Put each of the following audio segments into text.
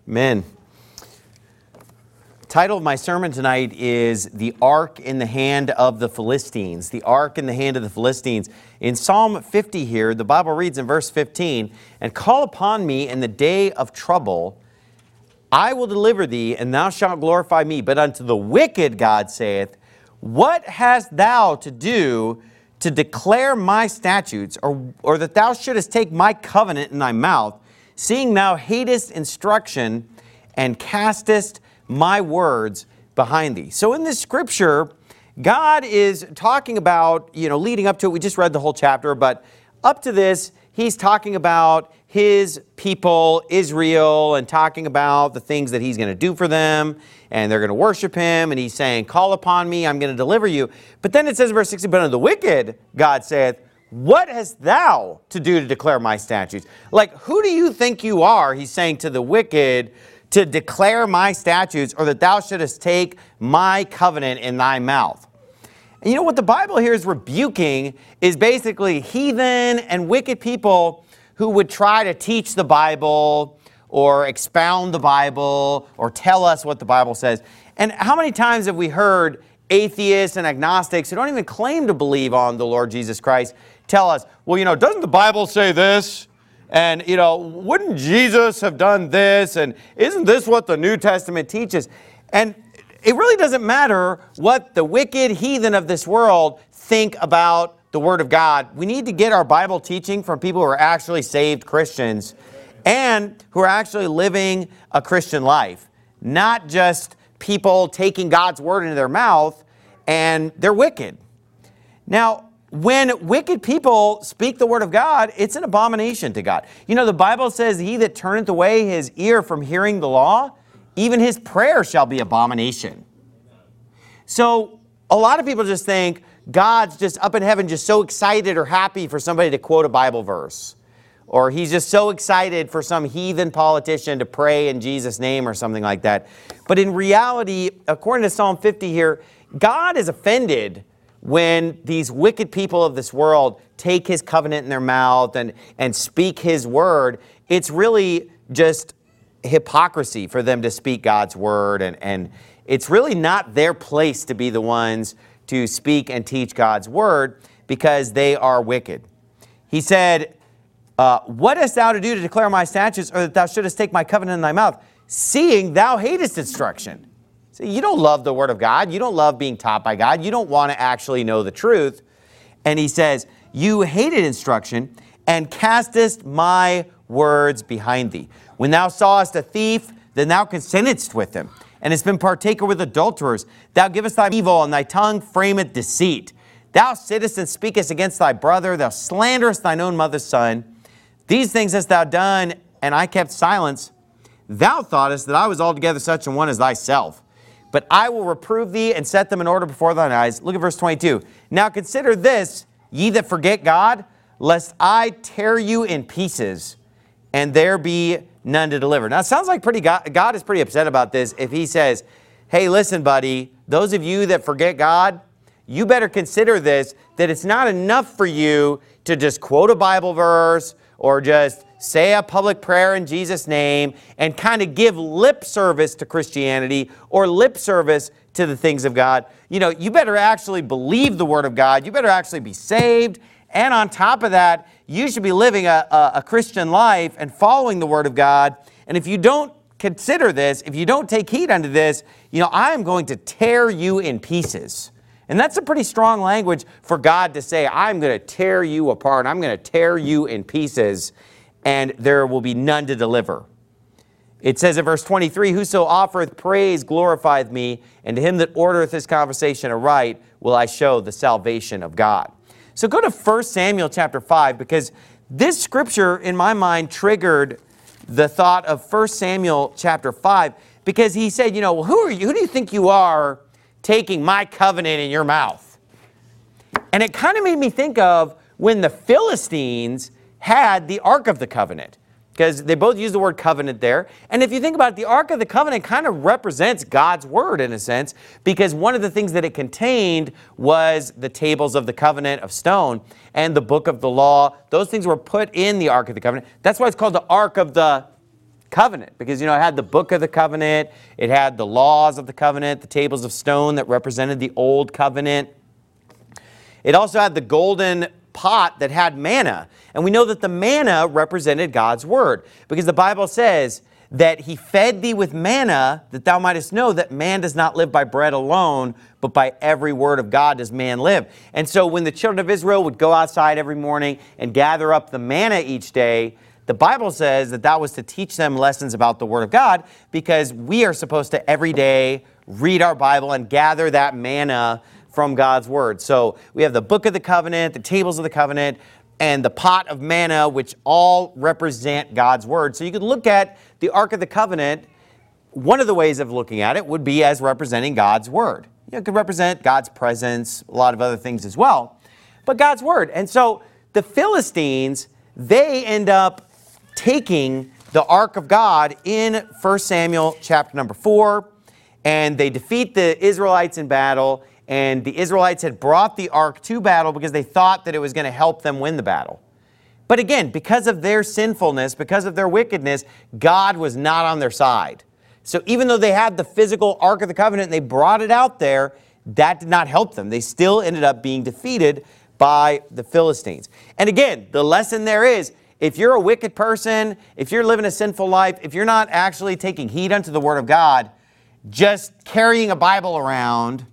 Amen. The title of my sermon tonight is The Ark in the Hand of the Philistines. The Ark in the Hand of the Philistines. In Psalm 50 here, the Bible reads in verse 15, "And call upon me in the day of trouble. I will deliver thee, and thou shalt glorify me. But unto the wicked, God saith, what hast thou to do to declare my statutes, or that thou shouldest take my covenant in thy mouth, seeing thou hatest instruction and castest my words behind thee." So in this scripture, God is talking about, leading up to it, we just read the whole chapter, but up to this, he's talking about his people, Israel, and talking about the things that he's going to do for them, and they're going to worship him, and he's saying, call upon me, I'm going to deliver you. But then it says in verse 16, "But unto the wicked, God saith, what hast thou to do to declare my statutes?" Like, who do you think you are, he's saying to the wicked, to declare my statutes, or that thou shouldest take my covenant in thy mouth? And you know what the Bible here is rebuking is basically heathen and wicked people who would try to teach the Bible or expound the Bible or tell us what the Bible says. And how many times have we heard atheists and agnostics who don't even claim to believe on the Lord Jesus Christ tell us, well, doesn't the Bible say this? And, wouldn't Jesus have done this? And isn't this what the New Testament teaches? And it really doesn't matter what the wicked heathen of this world think about the Word of God. We need to get our Bible teaching from people who are actually saved Christians and who are actually living a Christian life, not just people taking God's Word into their mouth and they're wicked. Now, when wicked people speak the Word of God, it's an abomination to God. The Bible says, "He that turneth away his ear from hearing the law, even his prayer shall be abomination." So a lot of people just think God's just up in heaven just so excited or happy for somebody to quote a Bible verse. Or he's just so excited for some heathen politician to pray in Jesus' name or something like that. But in reality, according to Psalm 50 here, God is offended when these wicked people of this world take his covenant in their mouth and speak his word. It's really just hypocrisy for them to speak God's word, and it's really not their place to be the ones to speak and teach God's word because they are wicked. He said, "What hast thou to do to declare my statutes, or that thou shouldest take my covenant in thy mouth, seeing thou hatest instruction?" So you don't love the Word of God. You don't love being taught by God. You don't want to actually know the truth. And he says, "You hated instruction and castest my words behind thee. When thou sawest a thief, then thou consentedst with him, and hast been partaker with adulterers. Thou givest thy evil, and thy tongue frameth deceit. Thou sittest and speakest against thy brother. Thou slanderest thine own mother's son. These things hast thou done, and I kept silence. Thou thoughtest that I was altogether such an one as thyself. But I will reprove thee and set them in order before thine eyes." Look at verse 22. "Now consider this, ye that forget God, lest I tear you in pieces, and there be none to deliver." Now it sounds like God is pretty upset about this if he says, hey, listen, buddy, those of you that forget God, you better consider this, that it's not enough for you to just quote a Bible verse or just say a public prayer in Jesus' name and kind of give lip service to Christianity or lip service to the things of God. You better actually believe the Word of God. You better actually be saved. And on top of that, you should be living a Christian life and following the Word of God. And if you don't consider this, if you don't take heed unto this, I am going to tear you in pieces. And that's a pretty strong language for God to say, I'm going to tear you apart. I'm going to tear you in pieces, and there will be none to deliver. It says in verse 23, "Whoso offereth praise glorifieth me, and to him that ordereth his conversation aright will I show the salvation of God." So go to 1 Samuel chapter 5, because this scripture, in my mind, triggered the thought of 1 Samuel chapter 5, because he said, who are you? Who do you think you are taking my covenant in your mouth? And it kind of made me think of when the Philistines had the Ark of the Covenant, because they both use the word covenant there. And if you think about it, the Ark of the Covenant kind of represents God's Word in a sense, because one of the things that it contained was the tables of the covenant of stone and the book of the law. Those things were put in the Ark of the Covenant. That's why it's called the Ark of the covenant, because, it had the book of the covenant, it had the laws of the covenant, the tables of stone that represented the old covenant. It also had the golden pot that had manna. And we know that the manna represented God's word, because the Bible says that he fed thee with manna, that thou mightest know that man does not live by bread alone, but by every word of God does man live. And so when the children of Israel would go outside every morning and gather up the manna each day, the Bible says that that was to teach them lessons about the Word of God, because we are supposed to every day read our Bible and gather that manna from God's Word. So we have the book of the covenant, the tables of the covenant, and the pot of manna, which all represent God's Word. So you could look at the Ark of the Covenant. One of the ways of looking at it would be as representing God's Word. It could represent God's presence, a lot of other things as well, but God's Word. And so the Philistines, they end up taking the Ark of God in 1 Samuel chapter number 4, and they defeat the Israelites in battle, and the Israelites had brought the Ark to battle because they thought that it was going to help them win the battle. But again, because of their sinfulness, because of their wickedness, God was not on their side. So even though they had the physical Ark of the Covenant and they brought it out there, that did not help them. They still ended up being defeated by the Philistines. And again, the lesson there is, if you're a wicked person, if you're living a sinful life, if you're not actually taking heed unto the Word of God, just carrying a Bible around,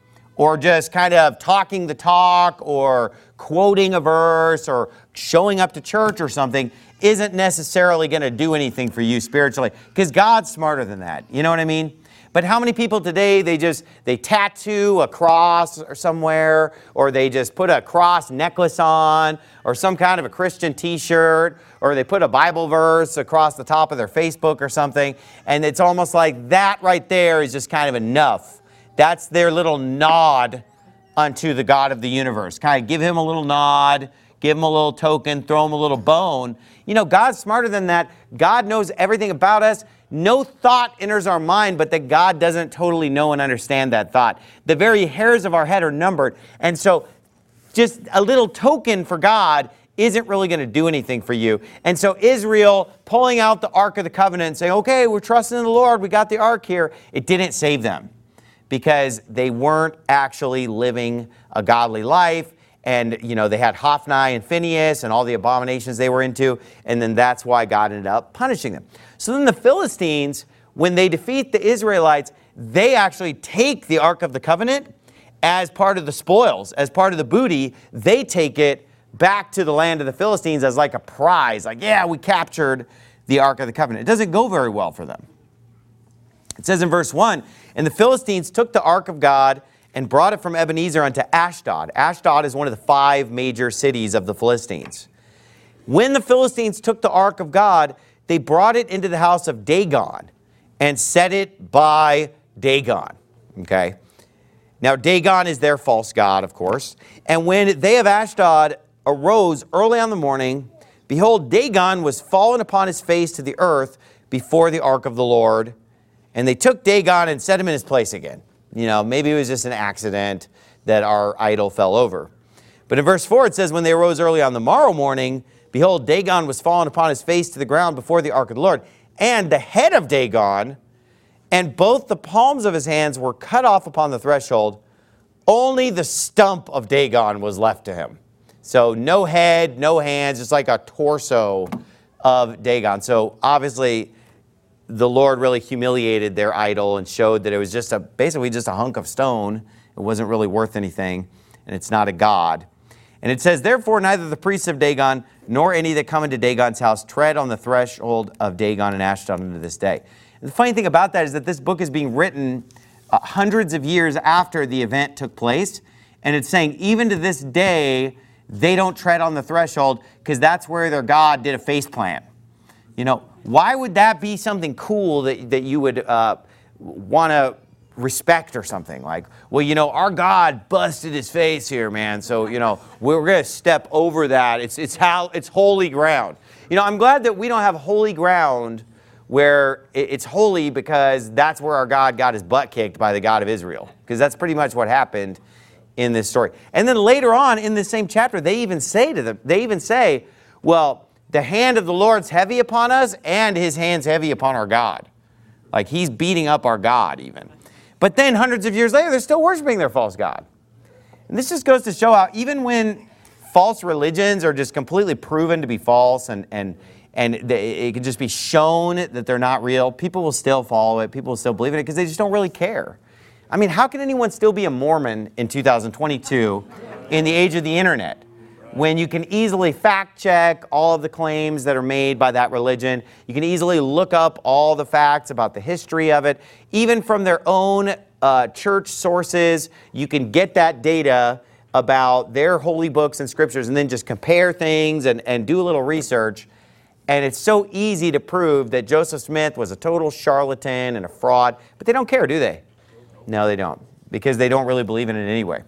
or just kind of talking the talk, or quoting a verse, or showing up to church or something, isn't necessarily going to do anything for you spiritually, because God's smarter than that. You know what I mean? But how many people today, they tattoo a cross or somewhere, or they just put a cross necklace on, or some kind of a Christian t-shirt, or they put a Bible verse across the top of their Facebook or something, and it's almost like that right there is just kind of enough. That's their little nod unto the God of the universe. Kind of give him a little nod, give him a little token, throw him a little bone. God's smarter than that. God knows everything about us. No thought enters our mind, but that God doesn't totally know and understand that thought. The very hairs of our head are numbered. And so just a little token for God isn't really going to do anything for you. And so Israel pulling out the Ark of the Covenant and saying, okay, we're trusting in the Lord, we got the Ark here, it didn't save them, because they weren't actually living a godly life. And, they had Hophni and Phinehas and all the abominations they were into. And then that's why God ended up punishing them. So then the Philistines, when they defeat the Israelites, they actually take the Ark of the Covenant as part of the spoils, as part of the booty. They take it back to the land of the Philistines as like a prize. Like, yeah, we captured the Ark of the Covenant. It doesn't go very well for them. It says in verse 1, and the Philistines took the Ark of God and brought it from Ebenezer unto Ashdod. Ashdod is one of the 5 major cities of the Philistines. When the Philistines took the Ark of God, they brought it into the house of Dagon and set it by Dagon. Okay? Now, Dagon is their false god, of course. And when they of Ashdod arose early on the morning, behold, Dagon was fallen upon his face to the earth before the ark of the Lord. And they took Dagon and set him in his place again. Maybe it was just an accident that our idol fell over. But in verse 4 it says, when they arose early on the morrow morning, behold, Dagon was fallen upon his face to the ground before the ark of the Lord. And the head of Dagon and both the palms of his hands were cut off upon the threshold. Only the stump of Dagon was left to him. So no head, no hands, just like a torso of Dagon. So obviously the Lord really humiliated their idol and showed that it was just basically just a hunk of stone. It wasn't really worth anything, and it's not a god. And it says, therefore neither the priests of Dagon nor any that come into Dagon's house tread on the threshold of Dagon and Ashdod unto this day. And the funny thing about that is that this book is being written hundreds of years after the event took place, and it's saying even to this day they don't tread on the threshold because that's where their god did a face plant. Why would that be something cool that you would want to respect or something? Like, well, our God busted his face here, man. So, we're going to step over that. It's holy ground. I'm glad that we don't have holy ground where it's holy because that's where our God got his butt kicked by the God of Israel. Because that's pretty much what happened in this story. And then later on in this same chapter, they even say, well, the hand of the Lord's heavy upon us, and his hand's heavy upon our God. Like he's beating up our God even. But then hundreds of years later, they're still worshiping their false God. And this just goes to show how even when false religions are just completely proven to be false and it can just be shown that they're not real, people will still follow it. People will still believe in it because they just don't really care. I mean, how can anyone still be a Mormon in 2022 in the age of the internet when you can easily fact check all of the claims that are made by that religion? You can easily look up all the facts about the history of it. Even from their own church sources, you can get that data about their holy books and scriptures and then just compare things and do a little research. And it's so easy to prove that Joseph Smith was a total charlatan and a fraud. But they don't care, do they? No, they don't. Because they don't really believe in it anyway.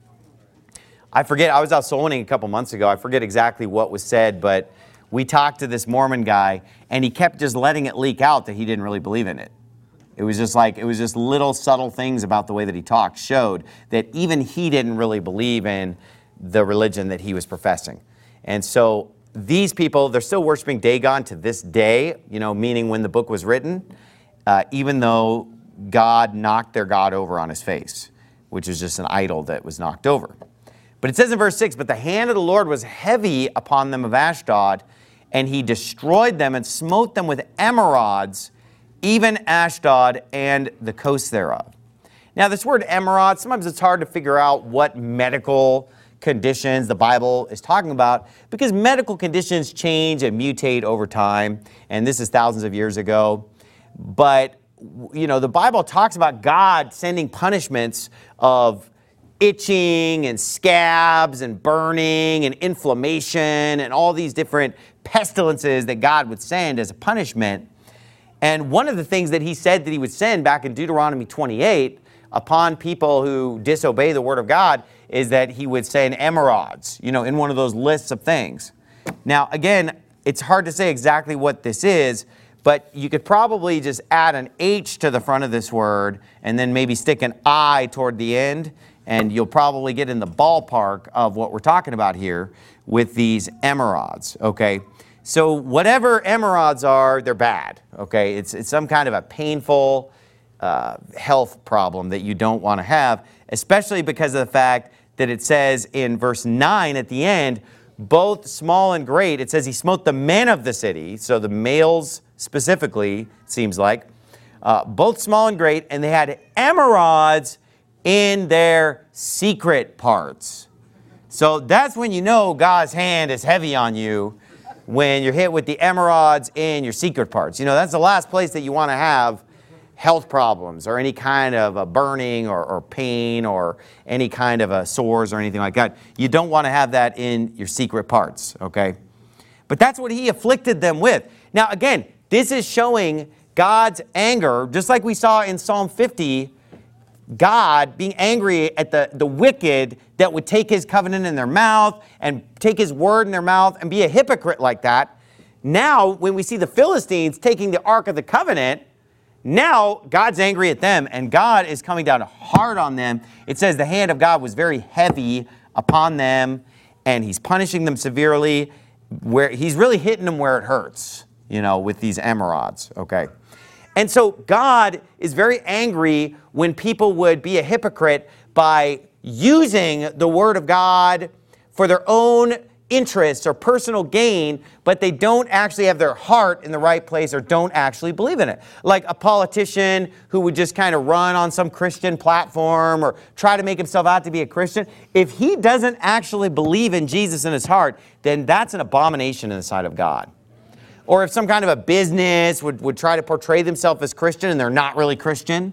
I forget, I was out soul winning a couple months ago. I forget exactly what was said, but we talked to this Mormon guy, and he kept just letting it leak out that he didn't really believe in it. It was just little subtle things about the way that he talked showed that even he didn't really believe in the religion that he was professing. And so these people, they're still worshiping Dagon to this day, meaning when the book was written, even though God knocked their God over on his face, which is just an idol that was knocked over. But it says in verse 6, but the hand of the Lord was heavy upon them of Ashdod, and he destroyed them and smote them with emerods, even Ashdod and the coast thereof. Now this word emerod, sometimes it's hard to figure out what medical conditions the Bible is talking about because medical conditions change and mutate over time, and this is thousands of years ago. But the Bible talks about God sending punishments of itching and scabs and burning and inflammation and all these different pestilences that God would send as a punishment. And one of the things that he said that he would send back in Deuteronomy 28 upon people who disobey the word of God is that he would send emerods, in one of those lists of things. Now, again, it's hard to say exactly what this is, but you could probably just add an H to the front of this word and then maybe stick an I toward the end, and you'll probably get in the ballpark of what we're talking about here with these emerods, okay? So whatever emerods are, they're bad, okay? It's some kind of a painful health problem that you don't want to have, especially because of the fact that it says in verse 9 at the end, both small and great, it says he smote the men of the city, so the males specifically, it seems like, both small and great, and they had emerods in their secret parts. So that's when you know God's hand is heavy on you, when you're hit with the emerods in your secret parts. That's the last place that you want to have health problems or any kind of a burning or pain or any kind of a sores or anything like that. You don't want to have that in your secret parts, okay? But that's what he afflicted them with. Now, again, this is showing God's anger, just like we saw in Psalm 50, God being angry at the wicked that would take his covenant in their mouth and take his word in their mouth and be a hypocrite like that. Now, when we see the Philistines taking the Ark of the Covenant, now God's angry at them and God is coming down hard on them. It says the hand of God was very heavy upon them and he's punishing them severely, where he's really hitting them where it hurts, with these emerods, okay? And so God is very angry when people would be a hypocrite by using the word of God for their own interests or personal gain, but they don't actually have their heart in the right place or don't actually believe in it. Like a politician who would just kind of run on some Christian platform or try to make himself out to be a Christian. If he doesn't actually believe in Jesus in his heart, then that's an abomination in the sight of God. Or if some kind of a business would try to portray themselves as Christian and they're not really Christian.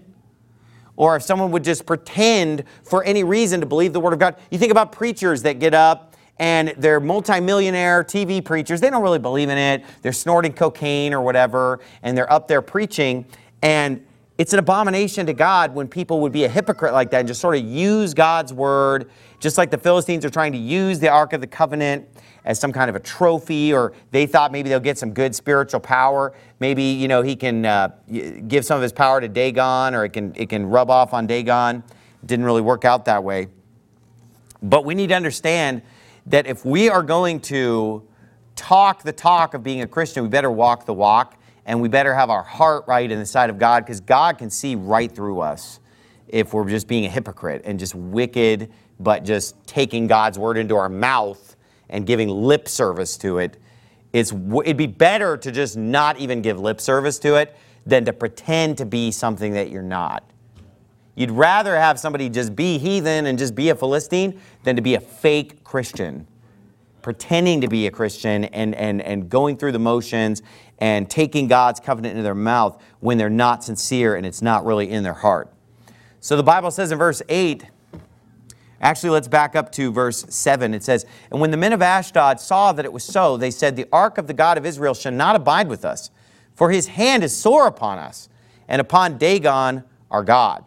Or if someone would just pretend for any reason to believe the word of God. You think about preachers that get up and they're multimillionaire TV preachers. They don't really believe in it. They're snorting cocaine or whatever, and they're up there preaching. And it's an abomination to God when people would be a hypocrite like that and just sort of use God's word, just like the Philistines are trying to use the Ark of the Covenant as some kind of a trophy, or they thought maybe they'll get some good spiritual power. Maybe, he can give some of his power to Dagon, or it can rub off on Dagon. It didn't really work out that way. But we need to understand that if we are going to talk the talk of being a Christian, we better walk the walk, and we better have our heart right in the sight of God, because God can see right through us if we're just being a hypocrite and just wicked, but just taking God's word into our mouth and giving lip service to it. It'd be better to just not even give lip service to it than to pretend to be something that you're not. You'd rather have somebody just be heathen and just be a Philistine than to be a fake Christian, pretending to be a Christian and going through the motions and taking God's covenant into their mouth when they're not sincere and it's not really in their heart. So the Bible says in verse 8, actually let's back up to verse 7. It says, "And when the men of Ashdod saw that it was so, they said, 'The ark of the God of Israel shall not abide with us, for his hand is sore upon us, and upon Dagon our God.'"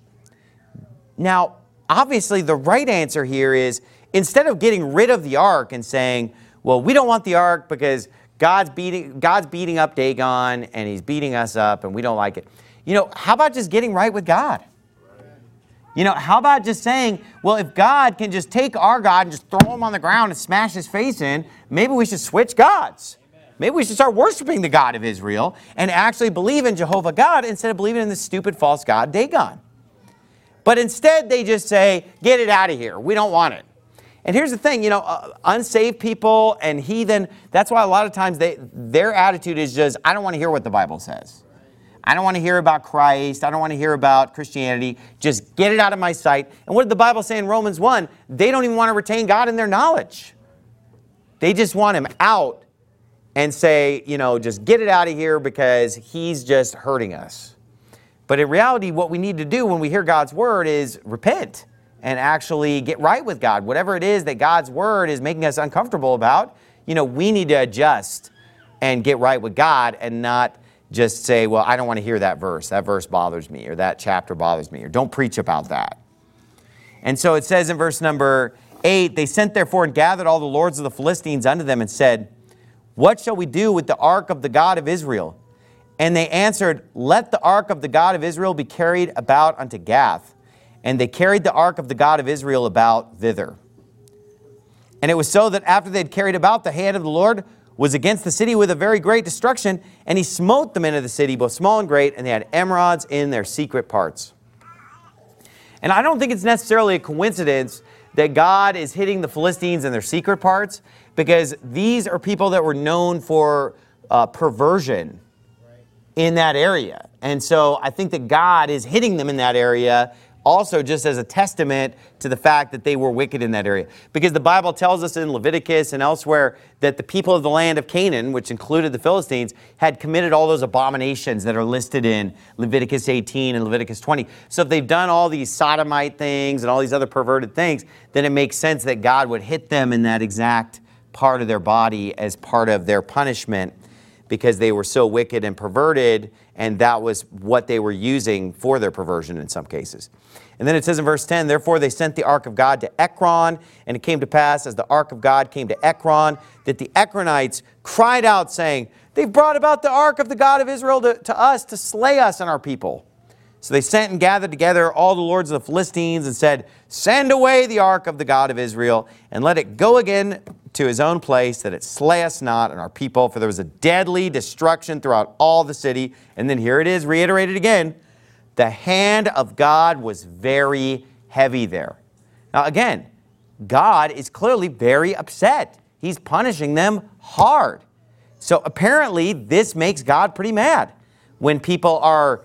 Now, obviously the right answer here is, instead of getting rid of the ark and saying, well, we don't want the ark because God's beating up Dagon and he's beating us up and we don't like it. How about just getting right with God? How about just saying, well, if God can just take our God and just throw him on the ground and smash his face in, maybe we should switch gods. Maybe we should start worshiping the God of Israel and actually believe in Jehovah God instead of believing in the stupid false god Dagon. But instead, they just say, get it out of here. We don't want it. And here's the thing, unsaved people and heathen, that's why a lot of times their attitude is just, I don't want to hear what the Bible says. I don't want to hear about Christ. I don't want to hear about Christianity. Just get it out of my sight. And what did the Bible say in Romans 1? They don't even want to retain God in their knowledge. They just want him out and say, just get it out of here because he's just hurting us. But in reality, what we need to do when we hear God's word is repent and actually get right with God. Whatever it is that God's word is making us uncomfortable about, we need to adjust and get right with God and not just say, well, I don't want to hear that verse. That verse bothers me, or that chapter bothers me, or don't preach about that. And so it says in verse number 8, "They sent therefore and gathered all the lords of the Philistines unto them and said, 'What shall we do with the ark of the God of Israel?' And they answered, 'Let the ark of the God of Israel be carried about unto Gath.' And they carried the ark of the God of Israel about thither. And it was so that after they had carried about, the hand of the Lord was against the city with a very great destruction, and he smote the men of the city, both small and great, and they had emerods in their secret parts." And I don't think it's necessarily a coincidence that God is hitting the Philistines in their secret parts, because these are people that were known for perversion in that area. And so I think that God is hitting them in that area also just as a testament to the fact that they were wicked in that area. Because the Bible tells us in Leviticus and elsewhere that the people of the land of Canaan, which included the Philistines, had committed all those abominations that are listed in Leviticus 18 and Leviticus 20. So if they've done all these sodomite things and all these other perverted things, then it makes sense that God would hit them in that exact part of their body as part of their punishment, because they were so wicked and perverted, and that was what they were using for their perversion in some cases. And then it says in verse 10, "Therefore they sent the ark of God to Ekron, and it came to pass, as the ark of God came to Ekron, that the Ekronites cried out, saying, 'They've brought about the ark of the God of Israel to us, to slay us and our people.' So they sent and gathered together all the lords of the Philistines and said, 'Send away the ark of the God of Israel, and let it go again to his own place, that it slay us not and our people, for there was a deadly destruction throughout all the city.'" And then here it is, reiterated again, "The hand of God was very heavy there." Now again, God is clearly very upset. He's punishing them hard. So apparently this makes God pretty mad when people are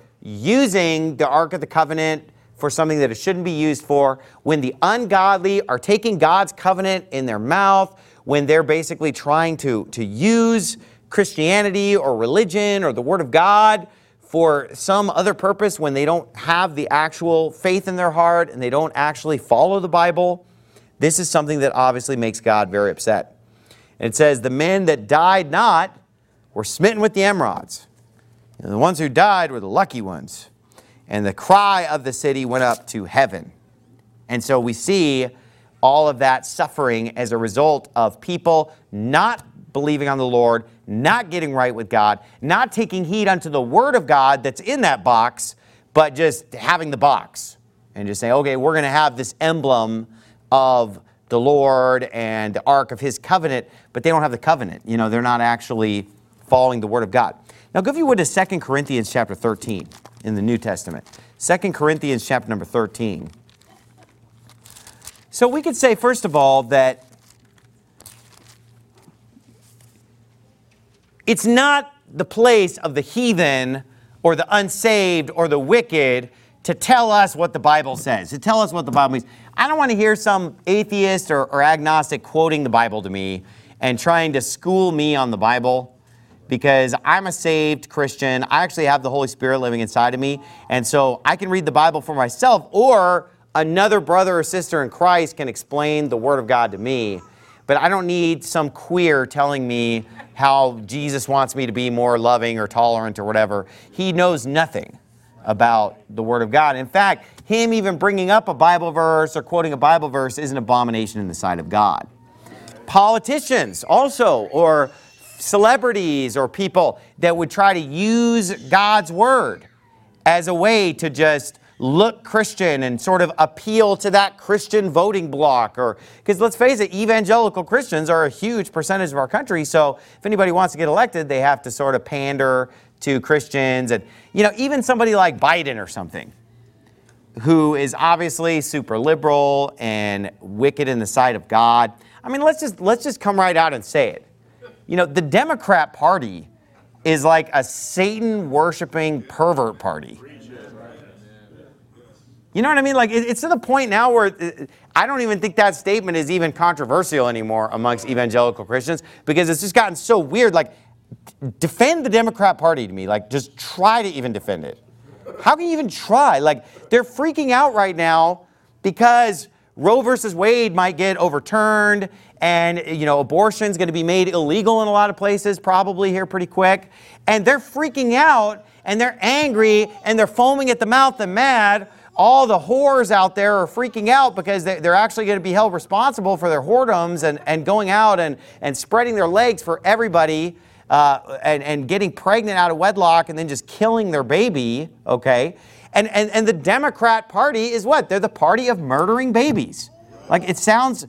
using the Ark of the Covenant for something that it shouldn't be used for, when the ungodly are taking God's covenant in their mouth, when they're basically trying to use Christianity or religion or the Word of God for some other purpose, when they don't have the actual faith in their heart and they don't actually follow the Bible. This is something that obviously makes God very upset. And it says, "The men that died not were smitten with the emerods. And the ones who died were the lucky ones. And the cry of the city went up to heaven." And so we see all of that suffering as a result of people not believing on the Lord, not getting right with God, not taking heed unto the Word of God that's in that box, but just having the box and just saying, okay, we're going to have this emblem of the Lord and the Ark of His covenant, but they don't have the covenant. You know, they're not actually following the Word of God. Now, go if you would to 2 Corinthians chapter 13 in the New Testament. 2 Corinthians chapter number 13. So we could say, first of all, that it's not the place of the heathen or the unsaved or the wicked to tell us what the Bible says, to tell us what the Bible means. I don't want to hear some atheist or agnostic quoting the Bible to me and trying to school me on the Bible, because I'm a saved Christian. I actually have the Holy Spirit living inside of me, and so I can read the Bible for myself, or another brother or sister in Christ can explain the Word of God to me. But I don't need some queer telling me how Jesus wants me to be more loving or tolerant or whatever. He knows nothing about the Word of God. In fact, him even bringing up a Bible verse or quoting a Bible verse is an abomination in the sight of God. Politicians also, or celebrities or people that would try to use God's Word as a way to just look Christian and sort of appeal to that Christian voting bloc. Or because let's face it, evangelical Christians are a huge percentage of our country. So if anybody wants to get elected, they have to sort of pander to Christians. And, you know, even somebody like Biden or something, who is obviously super liberal and wicked in the sight of God. I mean, let's just come right out and say it. You know, the Democrat Party is like a Satan-worshiping pervert party. You know what I mean? Like, it's to the point now where I don't even think that statement is even controversial anymore amongst evangelical Christians, because it's just gotten so weird. Like, defend the Democrat Party to me. Like, just try to even defend it. How can you even try? Like, they're freaking out right now because Roe versus Wade might get overturned, and, you know, abortion's going to be made illegal in a lot of places, probably here pretty quick. And they're freaking out, and they're angry, and they're foaming at the mouth and mad. All the whores out there are freaking out because they're actually going to be held responsible for their whoredoms and going out and spreading their legs for everybody and getting pregnant out of wedlock and then just killing their baby, okay? And the Democrat Party is what? They're the party of murdering babies. Like, it sounds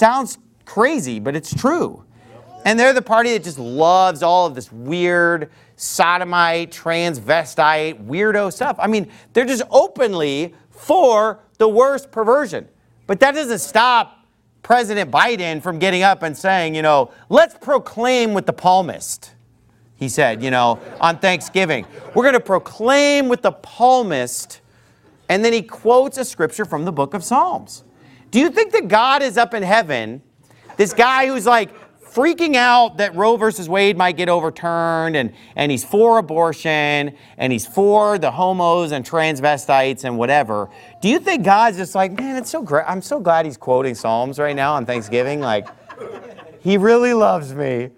crazy, but it's true. And they're the party that just loves all of this weird sodomite, transvestite, weirdo stuff. I mean, they're just openly for the worst perversion. But that doesn't stop President Biden from getting up and saying, you know, let's proclaim with the palmist. He said, you know, on Thanksgiving, we're going to proclaim with the palmist. And then he quotes a scripture from the book of Psalms. Do you think that God is up in heaven, this guy who's like freaking out that Roe versus Wade might get overturned, and he's for abortion, and he's for the homos and transvestites and whatever. Do you think God's just like, man, it's so great. I'm so glad he's quoting Psalms right now on Thanksgiving. Like, he really loves me.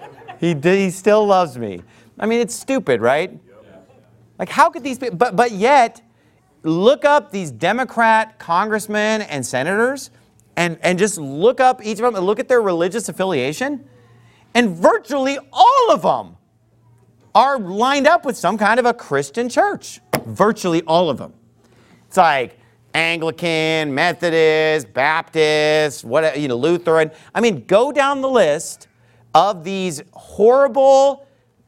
He still loves me. I mean, it's stupid, right? Like, how could these people, but yet, look up these Democrat congressmen and senators, and just look up each of them and look at their religious affiliation. And virtually all of them are lined up with some kind of a Christian church. Virtually all of them. It's like Anglican, Methodist, Baptist, whatever, you know, Lutheran. I mean, go down the list of these horrible,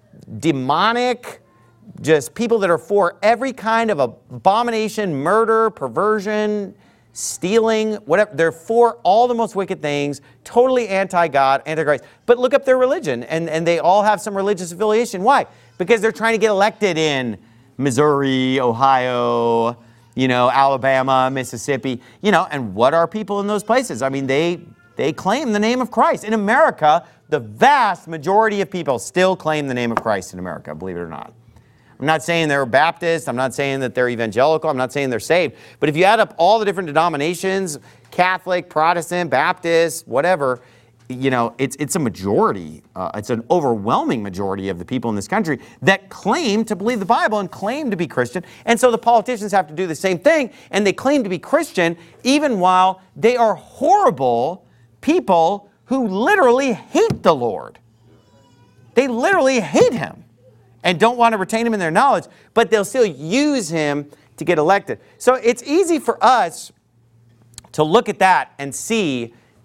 demonic, just people that are for every kind of abomination, murder, perversion, stealing, whatever. They're for all the most wicked things, totally anti-God, anti-Christ. But look up their religion, and they all have some religious affiliation. Why? Because they're trying to get elected in Missouri, Ohio, you know, Alabama, Mississippi, you know, and what are people in those places? I mean, they claim the name of Christ. In America, the vast majority of people still claim the name of Christ in America, believe it or not. I'm not saying they're Baptist. I'm not saying that they're evangelical. I'm not saying they're saved. But if you add up all the different denominations, Catholic, Protestant, Baptist, whatever, you know, it's a majority. It's an overwhelming majority of the people in this country that claim to believe the Bible and claim to be Christian. And so the politicians have to do the same thing, and they claim to be Christian even while they are horrible people who literally hate the Lord. They literally hate him and don't want to retain him in their knowledge, but they'll still use him to get elected. So it's easy for us to look at that and see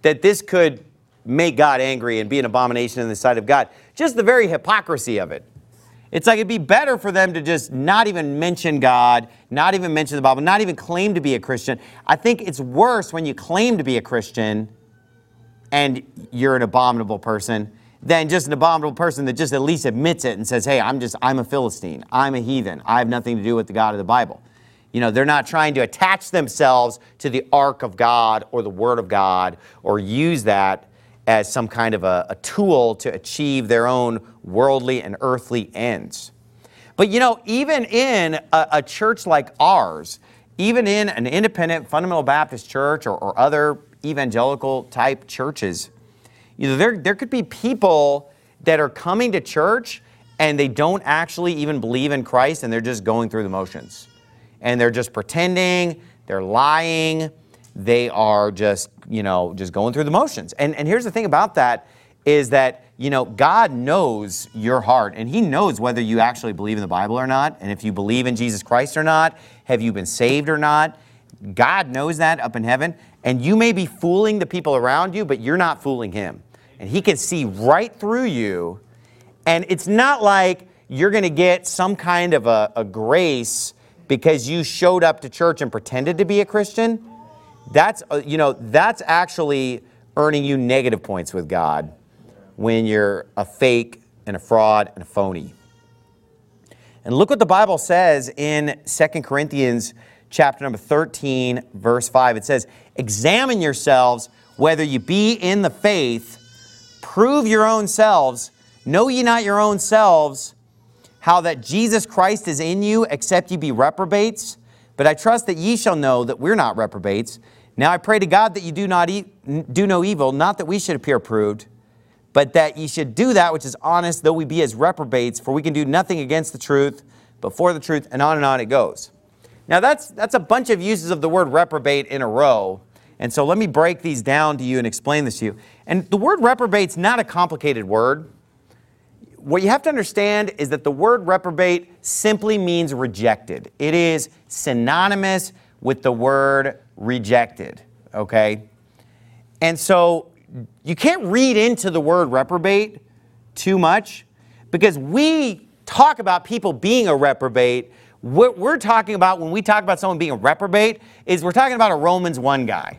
that this could make God angry and be an abomination in the sight of God. Just the very hypocrisy of it. It's like it'd be better for them to just not even mention God, not even mention the Bible, not even claim to be a Christian. I think it's worse when you claim to be a Christian and you're an abominable person than just an abominable person that just at least admits it and says, hey, I'm a Philistine. I'm a heathen. I have nothing to do with the God of the Bible. They're not trying to attach themselves to the ark of God or the Word of God or use that as some kind of a tool to achieve their own worldly and earthly ends. But even in a church like ours, even in an independent fundamental Baptist church or other evangelical type churches, there could be people that are coming to church and they don't actually even believe in Christ, and they're just going through the motions. And they're just pretending, they're lying, they are just going through the motions. And here's the thing about that is that, God knows your heart, and He knows whether you actually believe in the Bible or not, and if you believe in Jesus Christ or not, have you been saved or not. God knows that up in heaven, and you may be fooling the people around you, but you're not fooling Him. And He can see right through you, and it's not like you're going to get some kind of a grace because you showed up to church and pretended to be a Christian. That's actually earning you negative points with God when you're a fake and a fraud and a phony. And look what the Bible says in 2 Corinthians chapter number 13, verse 5. It says, examine yourselves whether you be in the faith, prove your own selves, know ye not your own selves, how that Jesus Christ is in you, except ye be reprobates. But I trust that ye shall know that we're not reprobates. Now I pray to God that you do no evil, not that we should appear approved, but that ye should do that which is honest, though we be as reprobates, for we can do nothing against the truth, but for the truth, and on it goes. Now that's a bunch of uses of the word reprobate in a row. And so let me break these down to you and explain this to you. And the word reprobate's not a complicated word. What you have to understand is that the word reprobate simply means rejected. It is synonymous with the word rejected, okay? And so you can't read into the word reprobate too much, because we talk about people being a reprobate. What we're talking about when we talk about someone being a reprobate is we're talking about a Romans 1 guy.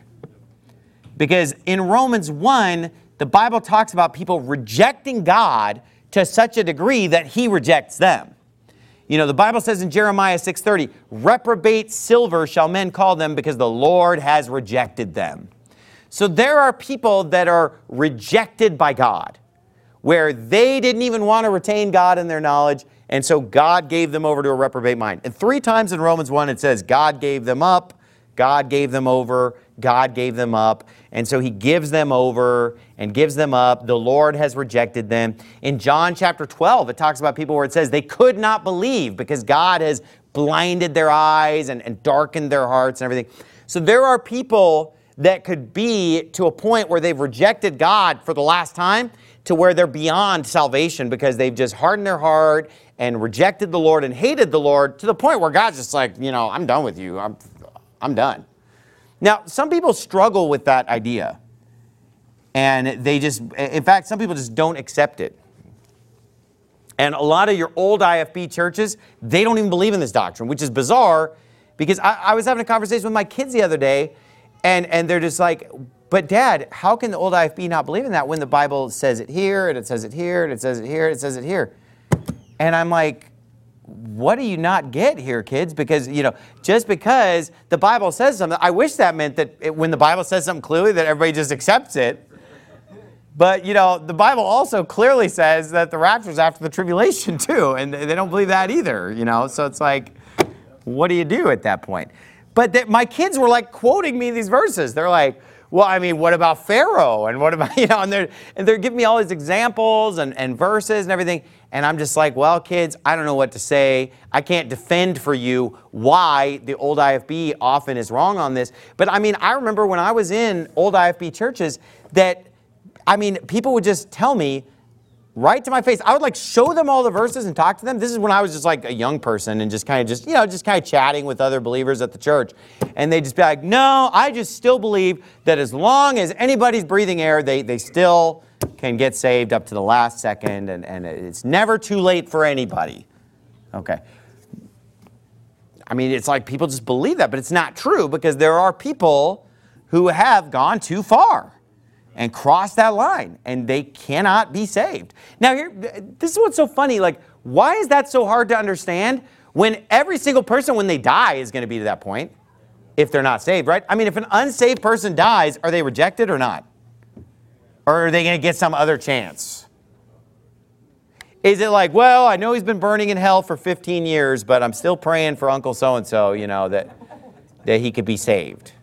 Because in Romans 1, the Bible talks about people rejecting God to such a degree that He rejects them. The Bible says in Jeremiah 6:30, reprobate silver shall men call them, because the Lord has rejected them. So there are people that are rejected by God, where they didn't even want to retain God in their knowledge, and so God gave them over to a reprobate mind. And 3 times in Romans 1 it says God gave them up, God gave them over, God gave them up. And so He gives them over and gives them up. The Lord has rejected them. In John chapter 12, it talks about people where it says they could not believe because God has blinded their eyes and darkened their hearts and everything. So there are people that could be to a point where they've rejected God for the last time, to where they're beyond salvation because they've just hardened their heart and rejected the Lord and hated the Lord, to the point where God's just like, I'm done with you. I'm done. Now, some people struggle with that idea, and in fact, some people just don't accept it. And a lot of your old IFB churches, they don't even believe in this doctrine, which is bizarre, because I was having a conversation with my kids the other day, and they're just like, but Dad, how can the old IFB not believe in that when the Bible says it here, and it says it here, and it says it here, and it says it here? And I'm like, what do you not get here, kids? Because, just because the Bible says something, I wish that meant that when the Bible says something clearly that everybody just accepts it. But, the Bible also clearly says that the rapture is after the tribulation too, and they don't believe that either, So it's like, what do you do at that point? But my kids were like quoting me these verses. They're like, well, I mean, what about Pharaoh? And what about, and they're giving me all these examples and verses and everything. And I'm just like, well, kids, I don't know what to say. I can't defend for you why the old IFB often is wrong on this. But I mean, I remember when I was in old IFB churches that, people would just tell me, right to my face. I would like show them all the verses and talk to them. This is when I was just like a young person and just kind of chatting with other believers at the church. And they'd just be like, no, I just still believe that as long as anybody's breathing air, they still can get saved up to the last second. And it's never too late for anybody. Okay. I mean, it's like people just believe that, but it's not true because there are people who have gone too far and crossed that line, and they cannot be saved. Now, this is what's so funny. Like, why is that so hard to understand when every single person, when they die, is going to be to that point if they're not saved, right? I mean, if an unsaved person dies, are they rejected or not? Or are they going to get some other chance? Is it like, well, I know he's been burning in hell for 15 years, but I'm still praying for Uncle so-and-so, that he could be saved.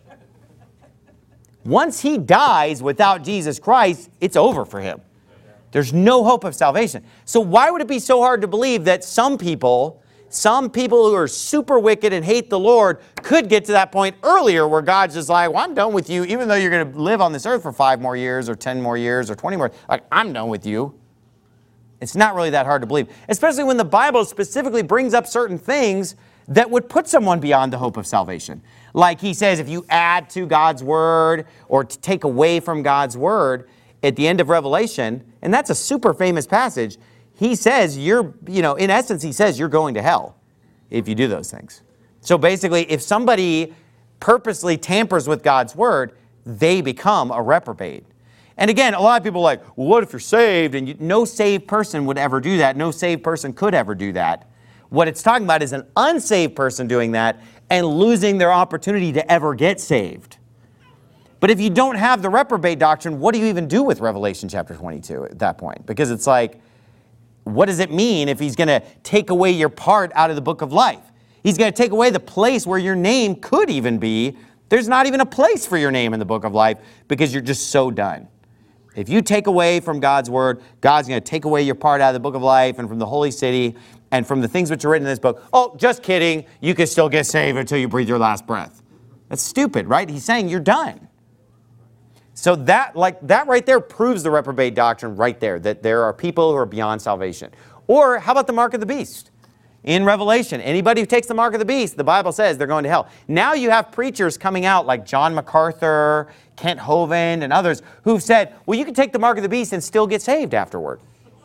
Once he dies without Jesus Christ, it's over for him. There's no hope of salvation. So why would it be so hard to believe that some people who are super wicked and hate the Lord could get to that point earlier where God's just like, well, I'm done with you, even though you're going to live on this earth for 5 more years or 10 more years or 20 more. Like, I'm done with you. It's not really that hard to believe, especially when the Bible specifically brings up certain things that would put someone beyond the hope of salvation. Like he says, if you add to God's word or to take away from God's word at the end of Revelation, and that's a super famous passage, he says in essence, he says you're going to hell if you do those things. So basically, if somebody purposely tampers with God's word, they become a reprobate. And again, a lot of people are like, well, what if you're saved? And no saved person would ever do that. No saved person could ever do that. What it's talking about is an unsaved person doing that and losing their opportunity to ever get saved. But if you don't have the reprobate doctrine, what do you even do with Revelation chapter 22 at that point? Because it's like, what does it mean if he's going to take away your part out of the book of life? He's going to take away the place where your name could even be. There's not even a place for your name in the book of life because you're just so done. If you take away from God's word, God's going to take away your part out of the book of life and from the holy city and from the things which are written in this book. Oh, just kidding. You can still get saved until you breathe your last breath. That's stupid, right? He's saying you're done. So that right there proves the reprobate doctrine right there, that there are people who are beyond salvation. Or how about the mark of the beast? In Revelation, anybody who takes the mark of the beast, the Bible says they're going to hell. Now you have preachers coming out like John MacArthur, Kent Hovind, and others who've said, well, you can take the mark of the beast and still get saved afterward.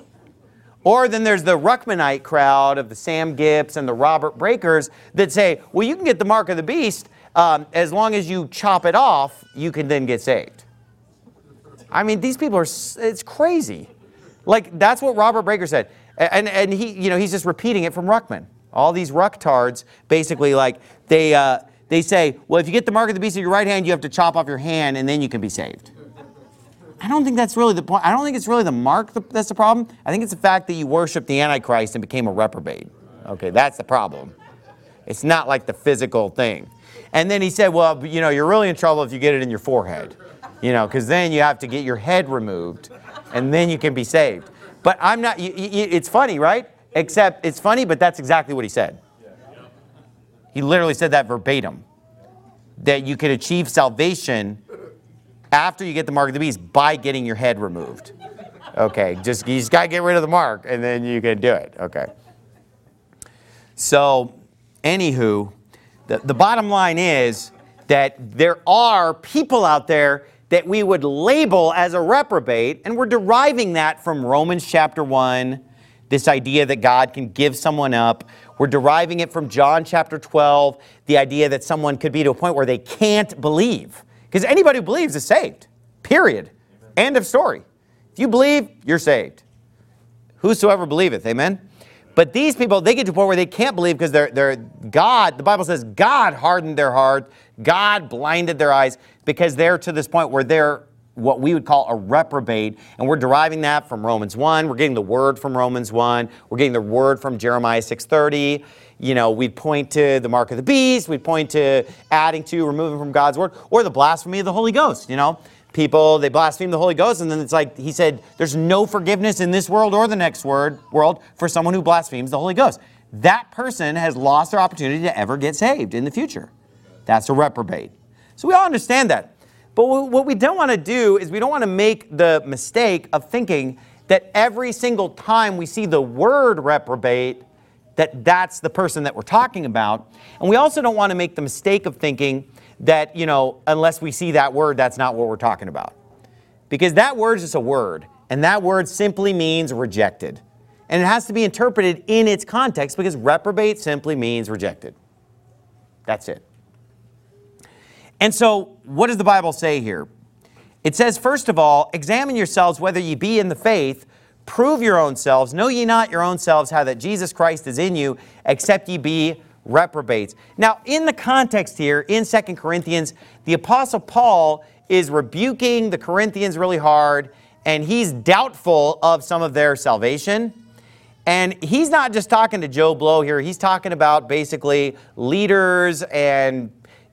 Or then there's the Ruckmanite crowd of the Sam Gipps and the Robert Breakers that say, well, you can get the mark of the beast as long as you chop it off, you can then get saved. I mean, these people it's crazy. Like, that's what Robert Breaker said. And he, he's just repeating it from Ruckman. All these Rucktards, basically, like, they say, well, if you get the mark of the beast in your right hand, you have to chop off your hand, and then you can be saved. I don't think that's really the point. I don't think it's really the mark that's the problem. I think it's the fact that you worshiped the Antichrist and became a reprobate. Okay, that's the problem. It's not like the physical thing. And then he said, well, you're really in trouble if you get it in your forehead. Because then you have to get your head removed, and then you can be saved. But I'm not, it's funny, right? Except it's funny, but that's exactly what he said. He literally said that verbatim. That you can achieve salvation after you get the mark of the beast by getting your head removed. Okay, you just got to get rid of the mark, and then you can do it. Okay. So, anywho, the bottom line is that there are people out there that we would label as a reprobate, and we're deriving that from Romans chapter 1, this idea that God can give someone up. We're deriving it from John chapter 12, the idea that someone could be to a point where they can't believe. Because anybody who believes is saved, period. End of story. If you believe, you're saved. Whosoever believeth, amen? But these people, they get to a point where they can't believe because God, the Bible says, God hardened their heart, God blinded their eyes, because they're to this point where they're what we would call a reprobate, and we're deriving that from Romans 1. We're getting the word from Romans 1. We're getting the word from Jeremiah 6:30. We'd point to the mark of the beast. We'd point to adding to, removing from God's word, or the blasphemy of the Holy Ghost, People, they blaspheme the Holy Ghost, and then it's like he said, there's no forgiveness in this world or the next world for someone who blasphemes the Holy Ghost. That person has lost their opportunity to ever get saved in the future. That's a reprobate. So we all understand that. But what we don't want to do is we don't want to make the mistake of thinking that every single time we see the word reprobate, that's the person that we're talking about. And we also don't want to make the mistake of thinking that, unless we see that word, that's not what we're talking about. Because that word is just a word, and that word simply means rejected. And it has to be interpreted in its context, because reprobate simply means rejected. That's it. And so, what does the Bible say here? It says, first of all, examine yourselves whether ye be in the faith, prove your own selves, know ye not your own selves how that Jesus Christ is in you, except ye be reprobates. Now, in the context here, in 2 Corinthians, the Apostle Paul is rebuking the Corinthians really hard, and he's doubtful of some of their salvation. And he's not just talking to Joe Blow here. He's talking about basically leaders and,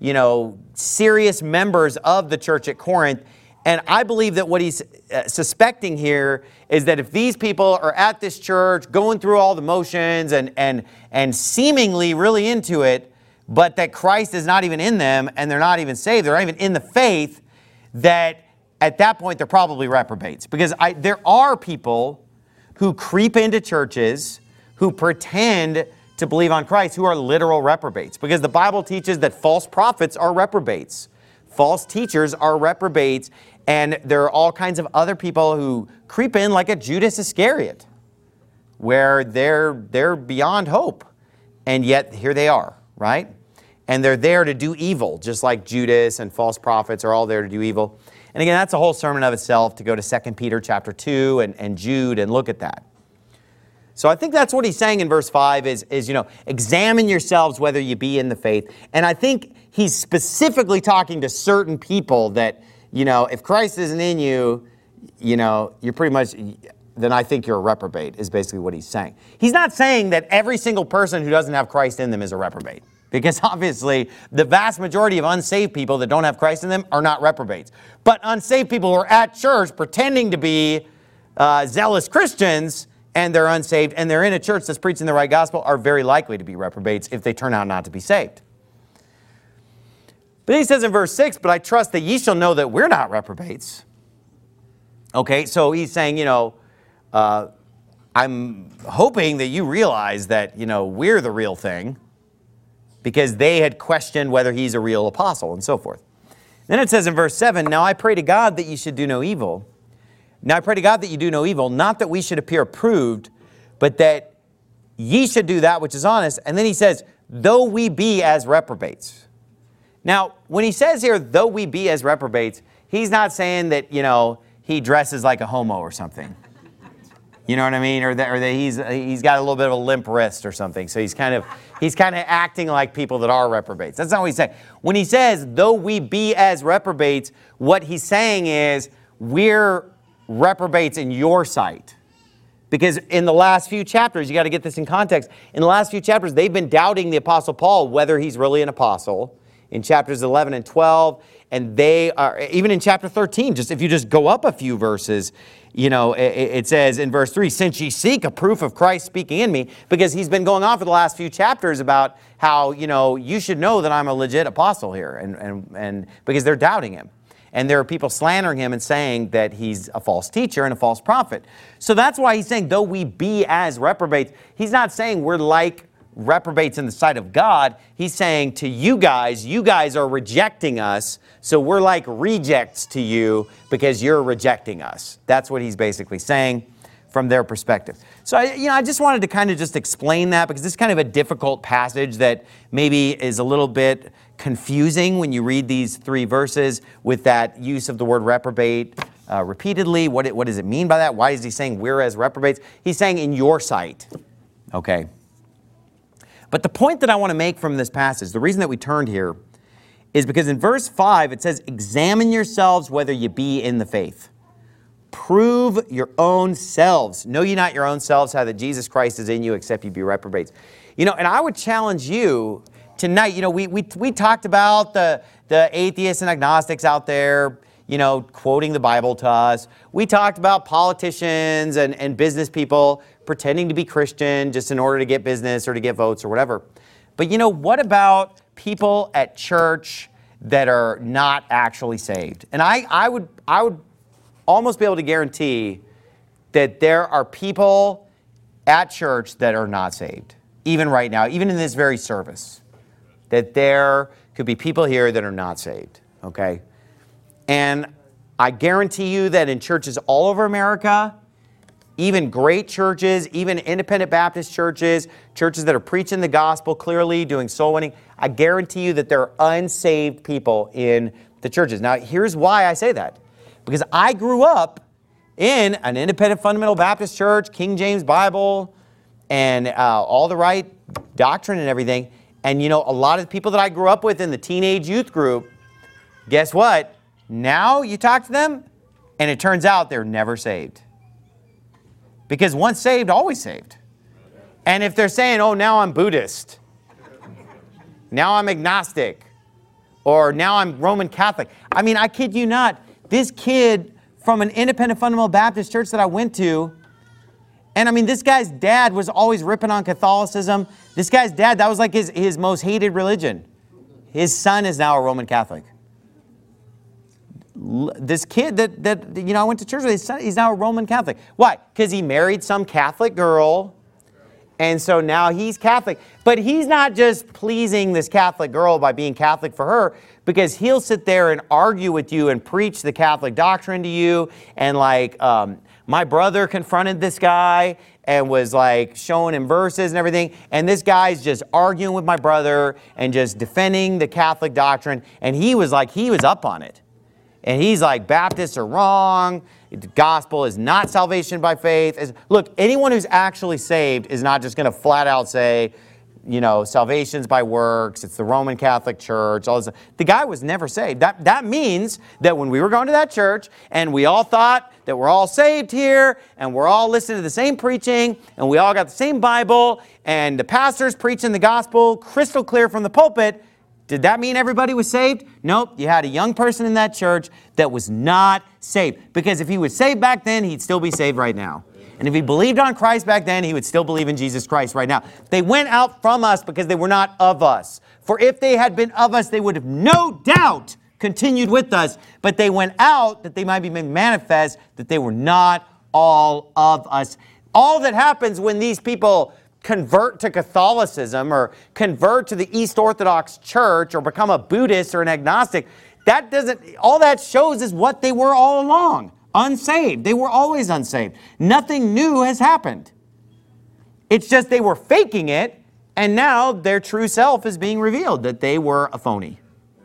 serious members of the church at Corinth. And I believe that what he's suspecting here is that if these people are at this church going through all the motions and seemingly really into it, but that Christ is not even in them and they're not even saved, they're not even in the faith, that at that point they're probably reprobates. Because there are people who creep into churches who pretend to believe on Christ who are literal reprobates. Because the Bible teaches that false prophets are reprobates. False teachers are reprobates, and there are all kinds of other people who creep in like a Judas Iscariot, where they're beyond hope, and yet here they are, right? And they're there to do evil, just like Judas and false prophets are all there to do evil. And again, that's a whole sermon of itself to go to 2 Peter chapter 2 and Jude and look at that. So I think that's what he's saying in verse 5 is examine yourselves whether you be in the faith. And I think he's specifically talking to certain people that, if Christ isn't in you, you're pretty much, then I think you're a reprobate, is basically what he's saying. He's not saying that every single person who doesn't have Christ in them is a reprobate. Because obviously, the vast majority of unsaved people that don't have Christ in them are not reprobates. But unsaved people who are at church pretending to be zealous Christians, and they're unsaved, and they're in a church that's preaching the right gospel, are very likely to be reprobates if they turn out not to be saved. But he says in verse 6, but I trust that ye shall know that we're not reprobates. Okay, so he's saying, I'm hoping that you realize that, we're the real thing, because they had questioned whether he's a real apostle and so forth. Then it says in verse 7, now I pray to God that ye should do no evil. Now I pray to God that you do no evil, not that we should appear approved, but that ye should do that which is honest. And then he says, though we be as reprobates. Now, when he says here, though we be as reprobates, he's not saying that, he dresses like a homo or something. You know what I mean? Or that he's got a little bit of a limp wrist or something. So he's kind of acting like people that are reprobates. That's not what he's saying. When he says, though we be as reprobates, what he's saying is, we're reprobates in your sight. Because in the last few chapters, you got to get this in context. In the last few chapters, they've been doubting the Apostle Paul whether he's really an apostle. In chapters 11 and 12, and they are, even in chapter 13, if you just go up a few verses, it says in verse 3, since ye seek a proof of Christ speaking in me, because he's been going on for the last few chapters about how, you should know that I'm a legit apostle here, and because they're doubting him. And there are people slandering him and saying that he's a false teacher and a false prophet. So that's why he's saying, though we be as reprobates, he's not saying we're like reprobates in the sight of God. He's saying to you guys are rejecting us, so we're like rejects to you because you're rejecting us. That's what he's basically saying from their perspective. So I just wanted to kind of just explain that, because this is kind of a difficult passage that maybe is a little bit confusing when you read these 3 verses with that use of the word reprobate repeatedly. What does it mean by that? Why is he saying we're as reprobates? He's saying in your sight. Okay. But the point that I want to make from this passage, the reason that we turned here, is because in verse 5 it says, examine yourselves whether you be in the faith. Prove your own selves. Know ye not your own selves how that Jesus Christ is in you, except ye be reprobates. And I would challenge you tonight, we talked about the atheists and agnostics out there, quoting the Bible to us. We talked about politicians and business people pretending to be Christian just in order to get business or to get votes or whatever. But what about people at church that are not actually saved? And I would almost be able to guarantee that there are people at church that are not saved, even right now, even in this very service, that there could be people here that are not saved, okay? And I guarantee you that in churches all over America, even great churches, even independent Baptist churches, churches that are preaching the gospel clearly, doing soul winning, I guarantee you that there are unsaved people in the churches. Now, here's why I say that. Because I grew up in an independent fundamental Baptist church, King James Bible, and all the right doctrine and everything. And, you know, a lot of the people that I grew up with in the teenage youth group, guess what? Now you talk to them, and it turns out they're never saved. Because once saved, always saved. And if they're saying, oh, now I'm Buddhist, now I'm agnostic, or now I'm Roman Catholic. I mean, I kid you not, this kid from an independent fundamental Baptist church that I went to, and I mean, this guy's dad was always ripping on Catholicism. This guy's dad, that was like his most hated religion. His son is now a Roman Catholic. This kid that you know I went to church with, his son, he's now a Roman Catholic. Why? Because he married some Catholic girl, and so now he's Catholic. But he's not just pleasing this Catholic girl by being Catholic for her, because he'll sit there and argue with you and preach the Catholic doctrine to you. And like, my brother confronted this guy and was like showing him verses and everything. And this guy's just arguing with my brother and just defending the Catholic doctrine. And he was up on it. And he's like, Baptists are wrong. The gospel is not salvation by faith. Look, anyone who's actually saved is not just going to flat out say, you know, salvation's by works. It's the Roman Catholic Church. All this. The guy was never saved. That means that when we were going to that church and we all thought that we're all saved here and we're all listening to the same preaching and we all got the same Bible and the pastor's preaching the gospel crystal clear from the pulpit, did that mean everybody was saved? Nope. You had a young person in that church that was not saved. Because if he was saved back then, he'd still be saved right now. And if he believed on Christ back then, he would still believe in Jesus Christ right now. They went out from us because they were not of us. For if they had been of us, they would have no doubt continued with us. But they went out that they might be made manifest that they were not all of us. All that happens when these people convert to Catholicism or convert to the East Orthodox Church or become a Buddhist or an agnostic, all that shows is what they were all along. Unsaved. They were always unsaved. Nothing new has happened. It's just they were faking it, and now their true self is being revealed, that they were a phony.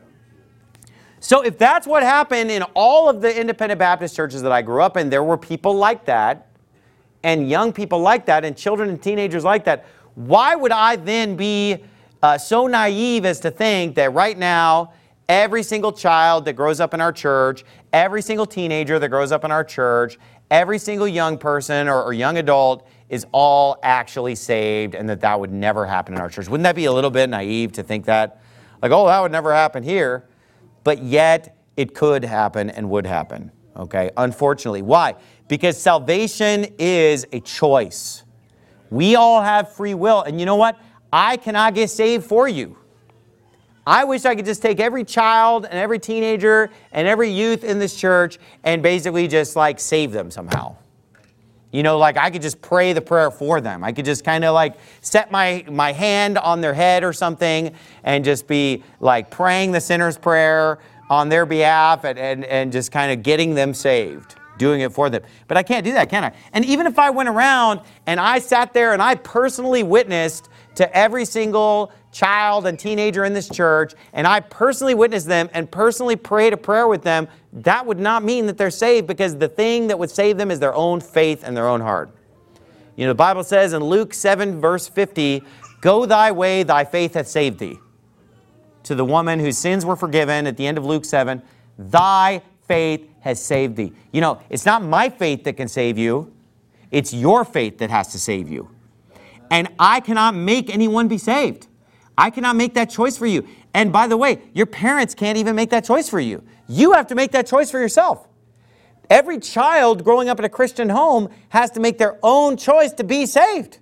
So if that's what happened in all of the independent Baptist churches that I grew up in, there were people like that, and young people like that, and children and teenagers like that, why would I then be so naive as to think that right now, every single child that grows up in our church, every single teenager that grows up in our church, every single young person or young adult is all actually saved, and that would never happen in our church? Wouldn't that be a little bit naive to think that? Like, oh, that would never happen here. But yet, it could happen and would happen, okay? Unfortunately. Why? Because salvation is a choice. We all have free will. And you know what? I cannot get saved for you. I wish I could just take every child and every teenager and every youth in this church and basically just like save them somehow. You know, like I could just pray the prayer for them. I could just kind of like set my hand on their head or something and just be like praying the sinner's prayer on their behalf and just kind of getting them saved. Doing it for them. But I can't do that, can I? And even if I went around and I sat there and I personally witnessed to every single child and teenager in this church, and I personally witnessed them and personally prayed a prayer with them, that would not mean that they're saved, because the thing that would save them is their own faith and their own heart. You know, the Bible says in Luke 7, verse 50, "Go thy way, thy faith hath saved thee." To the woman whose sins were forgiven at the end of Luke 7, thy faith has saved thee. You know, it's not my faith that can save you. It's your faith that has to save you. And I cannot make anyone be saved. I cannot make that choice for you. And by the way, your parents can't even make that choice for you. You have to make that choice for yourself. Every child growing up in a Christian home has to make their own choice to be saved.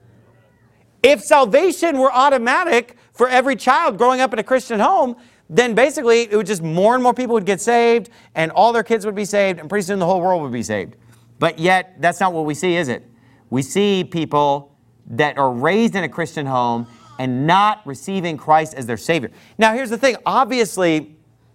If salvation were automatic for every child growing up in a Christian home, then basically it would just more and more people would get saved and all their kids would be saved and pretty soon the whole world would be saved. But yet, that's not what we see, is it? We see people that are raised in a Christian home and not receiving Christ as their Savior. Now, here's the thing. Obviously,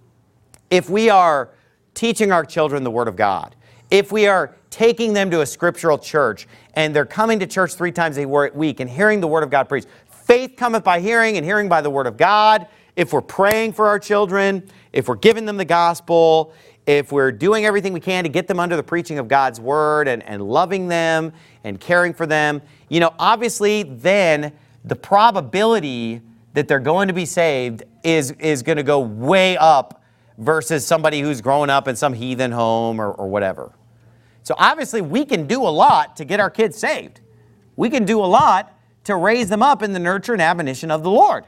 if we are teaching our children the Word of God, if we are taking them to a scriptural church and they're coming to church 3 times a week and hearing the Word of God preached, faith cometh by hearing and hearing by the Word of God. If we're praying for our children, if we're giving them the gospel, if we're doing everything we can to get them under the preaching of God's Word and loving them and caring for them, you know, obviously then the probability that they're going to be saved is going to go way up versus somebody who's growing up in some heathen home or whatever. So obviously we can do a lot to get our kids saved. We can do a lot to raise them up in the nurture and admonition of the Lord.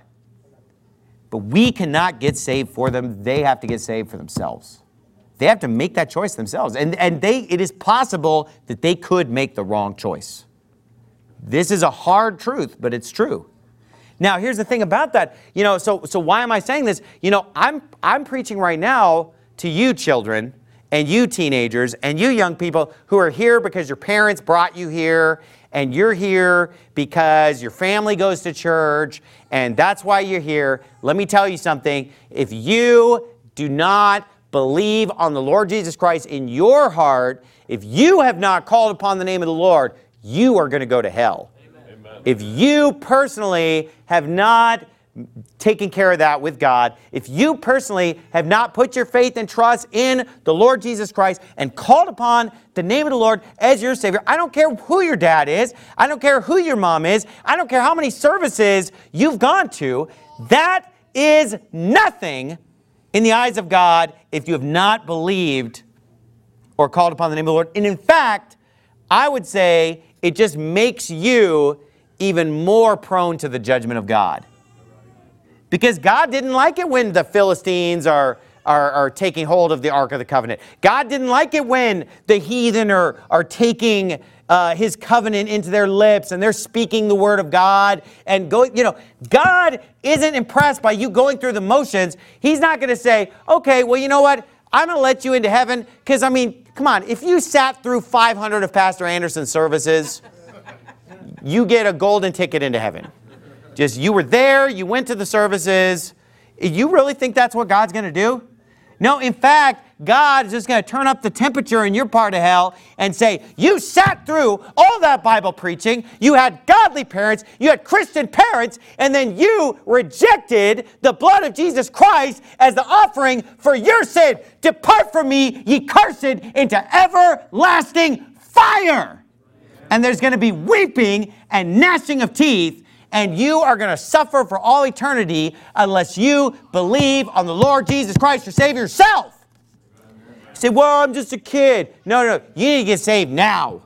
But we cannot get saved for them. They have to get saved for themselves. They have to make that choice themselves. And it is possible that they could make the wrong choice. This is a hard truth, but it's true. Now, here's the thing about that. You know, so why am I saying this? You know, I'm preaching right now to you children and you teenagers and you young people who are here because your parents brought you here and you're here because your family goes to church and that's why you're here. Let me tell you something. If you do not believe on the Lord Jesus Christ in your heart, if you have not called upon the name of the Lord, you are going to go to hell. Amen. If you personally have not taken care of that with God, if you personally have not put your faith and trust in the Lord Jesus Christ and called upon the name of the Lord as your Savior, I don't care who your dad is, I don't care who your mom is, I don't care how many services you've gone to, that is nothing in the eyes of God if you have not believed or called upon the name of the Lord. And in fact, I would say it just makes you even more prone to the judgment of God. Because God didn't like it when the Philistines are taking hold of the Ark of the Covenant. God didn't like it when the heathen are taking His covenant into their lips and they're speaking the word of God and going, you know, God isn't impressed by you going through the motions. He's not going to say, okay, well, you know what? I'm going to let you into heaven because, I mean, come on, if you sat through 500 of Pastor Anderson's services, you get a golden ticket into heaven. Just, you were there, you went to the services. You really think that's what God's going to do? No, in fact, God is just going to turn up the temperature in your part of hell and say, you sat through all that Bible preaching, you had godly parents, you had Christian parents, and then you rejected the blood of Jesus Christ as the offering for your sin. Depart from me, ye cursed, into everlasting fire. And there's going to be weeping and gnashing of teeth, and you are going to suffer for all eternity unless you believe on the Lord Jesus Christ, your Savior, yourself. You say, well, I'm just a kid. No, you need to get saved now.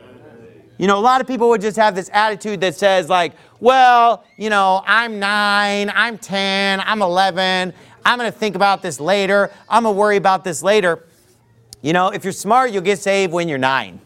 You know, a lot of people would just have this attitude that says like, well, you know, I'm 9, I'm 10, I'm 11. I'm going to think about this later. I'm going to worry about this later. You know, if you're smart, you'll get saved when you're 9.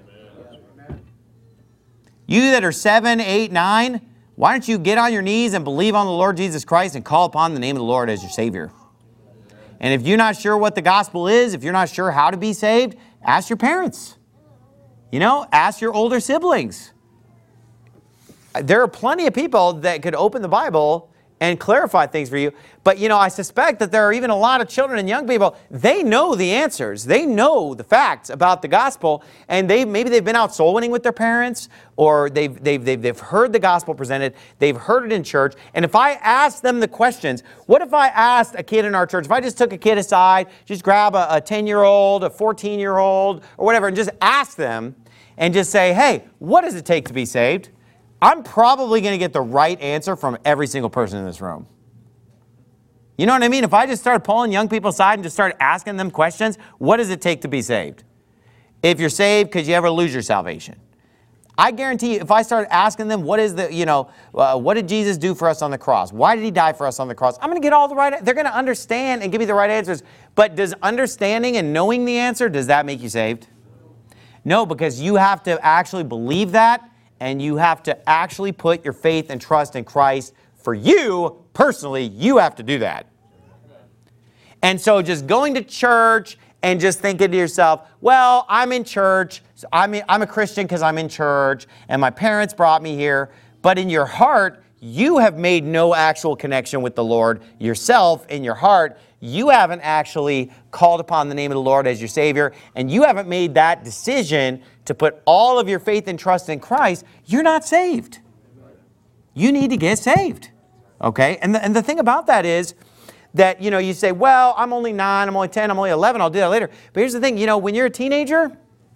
You that are 7, 8, 9, why don't you get on your knees and believe on the Lord Jesus Christ and call upon the name of the Lord as your Savior? And if you're not sure what the gospel is, if you're not sure how to be saved, ask your parents. You know, ask your older siblings. There are plenty of people that could open the Bible and clarify things for you. But, you know, I suspect that there are even a lot of children and young people, they know the answers. They know the facts about the gospel, and maybe they've been out soul winning with their parents, or they've heard the gospel presented, they've heard it in church. And if I ask them the questions, what if I asked a kid in our church, if I just took a kid aside, just grab a 10-year-old, a 14-year-old, or whatever, and just ask them and just say, hey, what does it take to be saved? I'm probably going to get the right answer from every single person in this room. You know what I mean? If I just start pulling young people aside and just start asking them questions, what does it take to be saved? If you're saved, could you ever lose your salvation? I guarantee you, if I start asking them, what did Jesus do for us on the cross? Why did He die for us on the cross? I'm going to get all the right, they're going to understand and give me the right answers. But does understanding and knowing the answer, does that make you saved? No, because you have to actually believe that. And you have to actually put your faith and trust in Christ. For you, personally, you have to do that. And so just going to church and just thinking to yourself, well, I'm in church. I'm a Christian because I'm in church and my parents brought me here. But in your heart, you have made no actual connection with the Lord yourself. In your heart, you haven't actually called upon the name of the Lord as your Savior, and you haven't made that decision to put all of your faith and trust in Christ. You're not saved. You need to get saved. Okay? And the thing about that is that, you say, well, I'm only 9, I'm only 10, I'm only 11, I'll do that later. But here's the thing, when you're a teenager,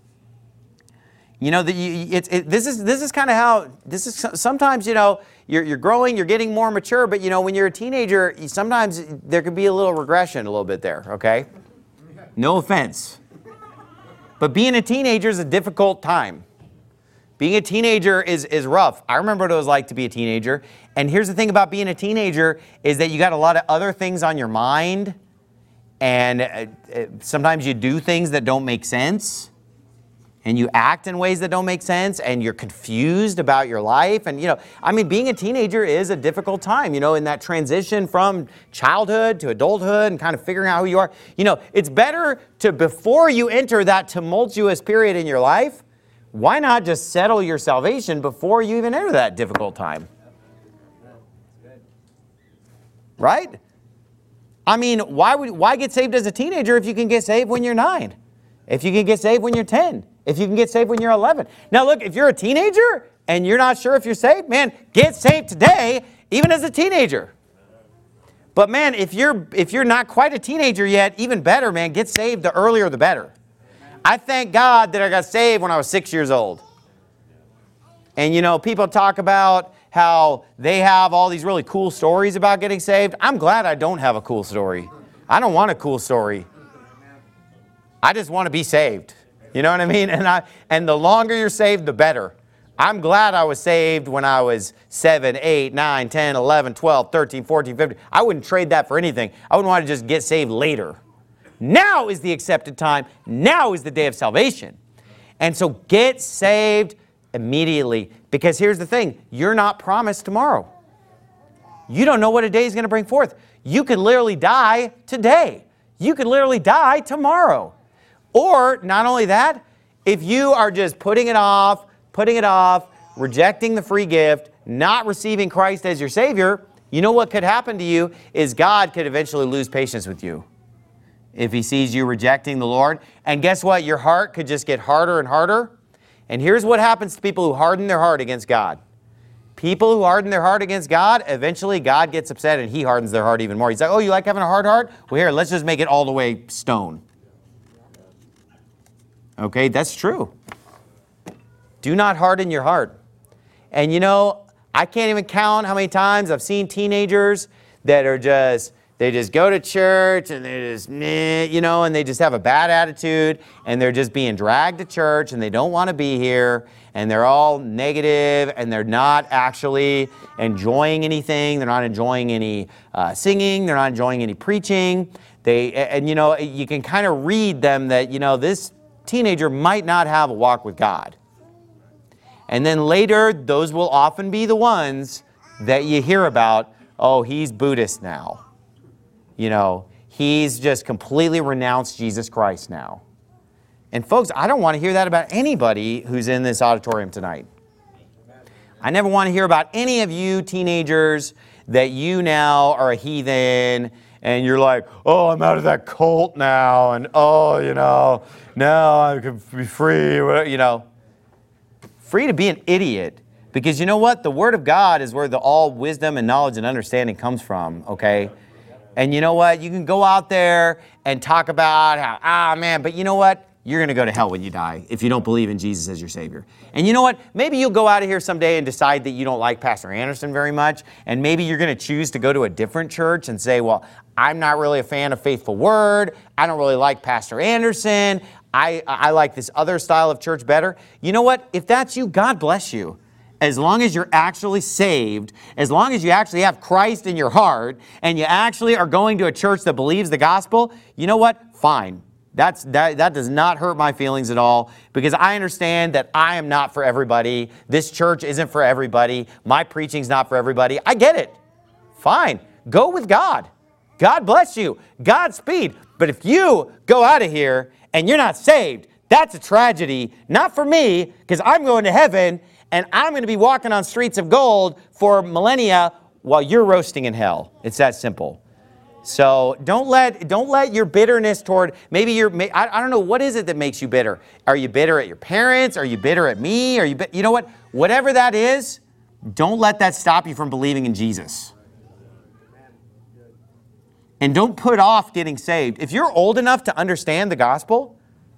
this is kind of how, sometimes, you're growing, you're getting more mature, but, when you're a teenager, sometimes there could be a little regression a little bit there, okay? No offense. But being a teenager is a difficult time. Being a teenager is rough. I remember what it was like to be a teenager. And here's the thing about being a teenager is that you got a lot of other things on your mind. And sometimes you do things that don't make sense. And you act in ways that don't make sense. And you're confused about your life. And, being a teenager is a difficult time, in that transition from childhood to adulthood and kind of figuring out who you are. It's better to, before you enter that tumultuous period in your life, why not just settle your salvation before you even enter that difficult time? Right? Why get saved as a teenager if you can get saved when you're 9? If you can get saved when you're 10? If you can get saved when you're 11? Now look, if you're a teenager and you're not sure if you're saved, man, get saved today, even as a teenager. But man, if you're not quite a teenager yet, even better, man, get saved the earlier the better. I thank God that I got saved when I was 6 years old. And people talk about how they have all these really cool stories about getting saved. I'm glad I don't have a cool story. I don't want a cool story. I just want to be saved. You know what I mean? And the longer you're saved, the better. I'm glad I was saved when I was 7, 8, 9, 10, 11, 12, 13, 14, 15. I wouldn't trade that for anything. I wouldn't want to just get saved later. Now is the accepted time. Now is the day of salvation. And so get saved immediately. Because here's the thing. You're not promised tomorrow. You don't know what a day is going to bring forth. You could literally die today. You could literally die tomorrow. Or not only that, if you are just putting it off, rejecting the free gift, not receiving Christ as your Savior, you know what could happen to you is God could eventually lose patience with you. If He sees you rejecting the Lord. And guess what? Your heart could just get harder and harder. And here's what happens to people who harden their heart against God. People who harden their heart against God, eventually God gets upset and He hardens their heart even more. He's like, oh, you like having a hard heart? Well, here, let's just make it all the way stone. Okay, that's true. Do not harden your heart. And I can't even count how many times I've seen teenagers that are they just go to church and they're just, and they just have a bad attitude and they're just being dragged to church and they don't want to be here and they're all negative and they're not actually enjoying anything. They're not enjoying any singing. They're not enjoying any preaching. You can kind of read them that, this teenager might not have a walk with God. And then later, those will often be the ones that you hear about, oh, he's Buddhist now. He's just completely renounced Jesus Christ now. And folks, I don't want to hear that about anybody who's in this auditorium tonight. I never want to hear about any of you teenagers that you now are a heathen and you're like, oh, I'm out of that cult now. And now I can be free, Free to be an idiot. Because you know what? The Word of God is where all wisdom and knowledge and understanding comes from, okay? And you know what? You can go out there and talk about how, but you know what? You're going to go to hell when you die if you don't believe in Jesus as your Savior. And you know what? Maybe you'll go out of here someday and decide that you don't like Pastor Anderson very much. And maybe you're going to choose to go to a different church and say, well, I'm not really a fan of Faithful Word. I don't really like Pastor Anderson. I like this other style of church better. You know what? If that's you, God bless you. As long as you're actually saved, as long as you actually have Christ in your heart, and you actually are going to a church that believes the gospel, you know what? Fine. That does not hurt my feelings at all, because I understand that I am not for everybody. This church isn't for everybody. My preaching's not for everybody. I get it. Fine. Go with God. God bless you. Godspeed. But if you go out of here and you're not saved, that's a tragedy. Not for me, because I'm going to heaven and I'm going to be walking on streets of gold for millennia while you're roasting in hell. It's that simple. So don't let your bitterness toward, maybe I don't know, what is it that makes you bitter? Are you bitter at your parents? Are you bitter at me? You know what? Whatever that is, don't let that stop you from believing in Jesus. And don't put off getting saved. If you're old enough to understand the gospel,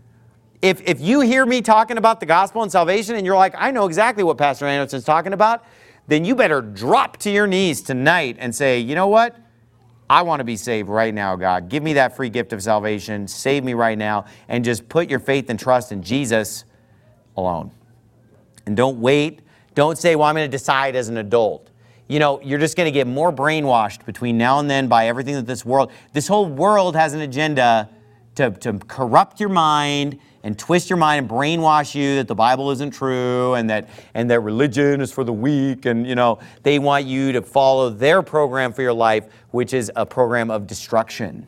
if you hear me talking about the gospel and salvation and you're like, I know exactly what Pastor Anderson's talking about, then you better drop to your knees tonight and say, you know what? I want to be saved right now, God. Give me that free gift of salvation. Save me right now. And just put your faith and trust in Jesus alone. And don't wait. Don't say, well, I'm going to decide as an adult. You know, you're just going to get more brainwashed between now and then by everything that this whole world has an agenda to corrupt your mind and twist your mind and brainwash you that the Bible isn't true and that religion is for the weak. And, you know, they want you to follow their program for your life, which is a program of destruction.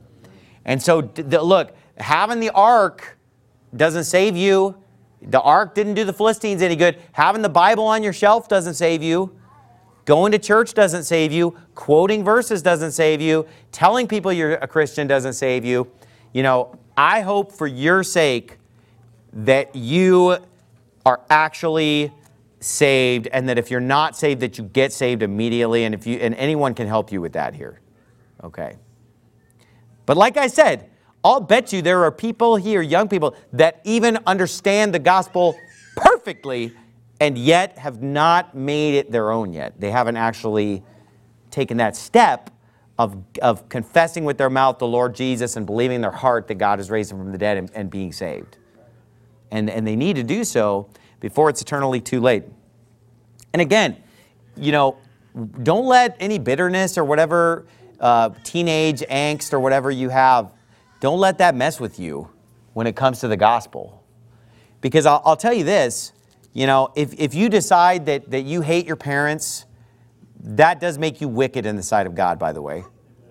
And so, look, having the ark doesn't save you. The ark didn't do the Philistines any good. Having the Bible on your shelf doesn't save you. Going to church doesn't save you. Quoting verses doesn't save you. Telling people you're a Christian doesn't save you. You know, I hope for your sake that you are actually saved, and that if you're not saved, that you get saved immediately, and anyone can help you with that here. Okay. But like I said, I'll bet you there are people here, young people, that even understand the gospel perfectly and yet have not made it their own yet. They haven't actually taken that step of confessing with their mouth the Lord Jesus and believing in their heart that God has raised him from the dead and being saved. And they need to do so before it's eternally too late. And again, you know, don't let any bitterness or whatever teenage angst or whatever you have, don't let that mess with you when it comes to the gospel. Because I'll tell you this, you know, if you decide that you hate your parents, that does make you wicked in the sight of God, by the way.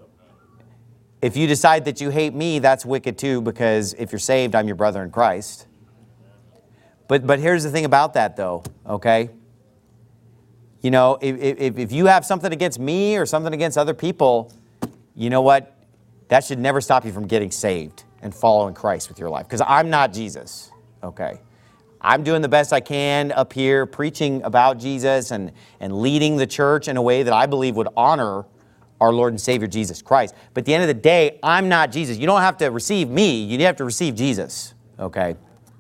If you decide that you hate me, that's wicked too, because if you're saved, I'm your brother in Christ. But here's the thing about that, though, okay? You know, if you have something against me or something against other people, you know what? That should never stop you from getting saved and following Christ with your life. Because I'm not Jesus, okay? I'm doing the best I can up here preaching about Jesus and leading the church in a way that I believe would honor our Lord and Savior Jesus Christ. But at the end of the day, I'm not Jesus. You don't have to receive me. You have to receive Jesus, okay?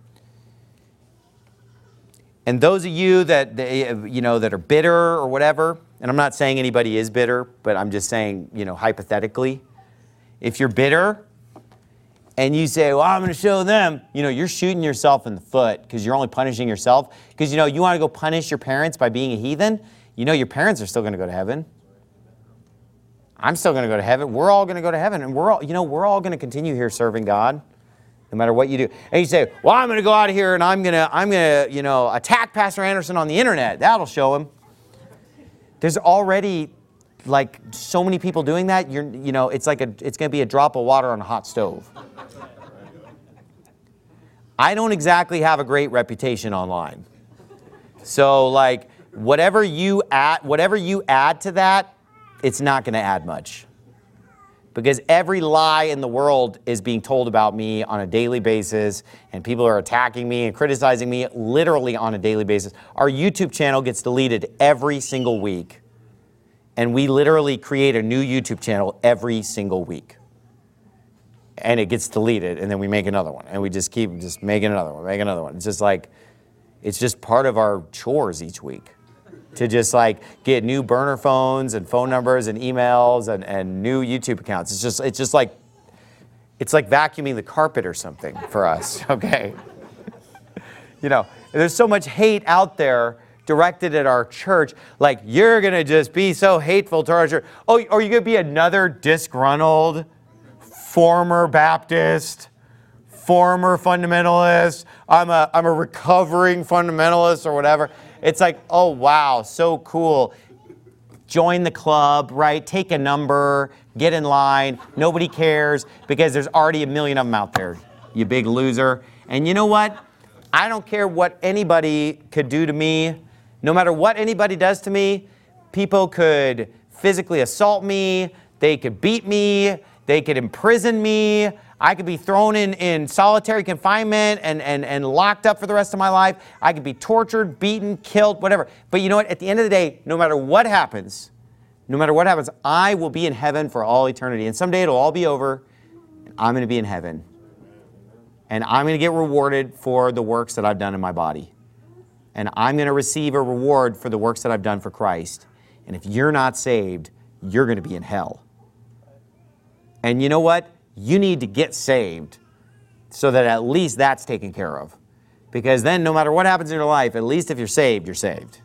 And those of you that are bitter or whatever, and I'm not saying anybody is bitter, but I'm just saying, you know, hypothetically, if you're bitter and you say, well, I'm going to show them, you know, you're shooting yourself in the foot because you're only punishing yourself. Because, you know, you want to go punish your parents by being a heathen, you know your parents are still going to go to heaven. I'm still going to go to heaven. We're all going to go to heaven. And we're all going to continue here serving God no matter what you do. And you say, well, I'm going to go out of here and I'm going to, you know, attack Pastor Anderson on the internet. That'll show him. There's already like so many people doing that. It's going to be a drop of water on a hot stove. I don't exactly have a great reputation online. So like whatever you add to that, it's not going to add much. Because every lie in the world is being told about me on a daily basis, and people are attacking me and criticizing me literally on a daily basis. Our YouTube channel gets deleted every single week. And we literally create a new YouTube channel every single week. And it gets deleted, and then we make another one. And we just keep making another one. It's just like, it's just part of our chores each week. To just like get new burner phones and phone numbers and emails and new YouTube accounts. It's like vacuuming the carpet or something for us, okay? You know, there's so much hate out there directed at our church, like you're going to just be so hateful to our church. Oh, or you're going to be another disgruntled former Baptist, former fundamentalist. I'm a recovering fundamentalist or whatever. It's like, oh, wow, so cool. join the club, right? Take a number, get in line. Nobody cares because there's already a million of them out there, you big loser. And you know what? I don't care what anybody could do to me. No matter what anybody does to me, people could physically assault me, they could beat me, they could imprison me, I could be thrown in solitary confinement and locked up for the rest of my life. I could be tortured, beaten, killed, whatever. But you know what? At the end of the day, no matter what happens, I will be in heaven for all eternity. And someday it'll all be over, and I'm going to be in heaven. And I'm going to get rewarded for the works that I've done in my body. And I'm going to receive a reward for the works that I've done for Christ. And if you're not saved, you're going to be in hell. And you know what? You need to get saved so that at least that's taken care of. Because then no matter what happens in your life, at least if you're saved, you're saved.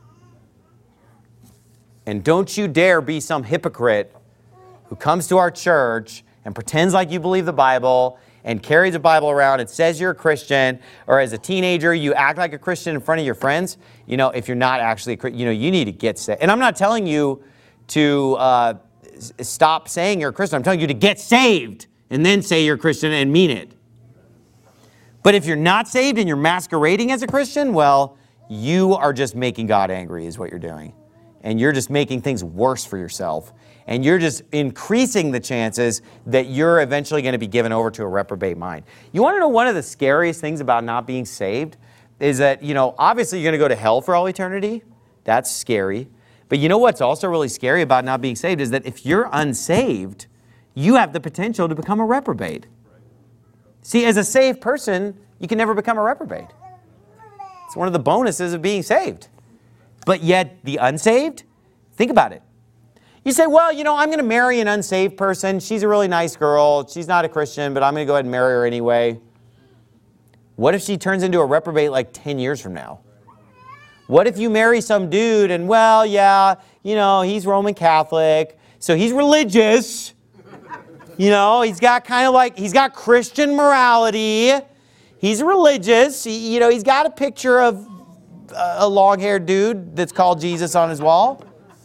And don't you dare be some hypocrite who comes to our church and pretends like you believe the Bible and carries a Bible around and says you're a Christian, or as a teenager, you act like a Christian in front of your friends. You know, if you're not actually a Christian, you need to get saved. And I'm not telling you to stop saying you're a Christian. I'm telling you to get saved and then say you're a Christian and mean it. But if you're not saved and you're masquerading as a Christian, well, you are just making God angry is what you're doing. And you're just making things worse for yourself. And you're just increasing the chances that you're eventually going to be given over to a reprobate mind. You want to know one of the scariest things about not being saved is that, obviously you're going to go to hell for all eternity. That's scary. But you know what's also really scary about not being saved is that if you're unsaved, you have the potential to become a reprobate. See, as a saved person, you can never become a reprobate. It's one of the bonuses of being saved. But yet, the unsaved, think about it. You say, well, I'm going to marry an unsaved person. She's a really nice girl. She's not a Christian, but I'm going to go ahead and marry her anyway. What if she turns into a reprobate like 10 years from now? What if you marry some dude and, well, yeah, he's Roman Catholic, so he's religious. He's got he's got Christian morality. He's religious. He's got a picture of a long-haired dude that's called Jesus on his wall.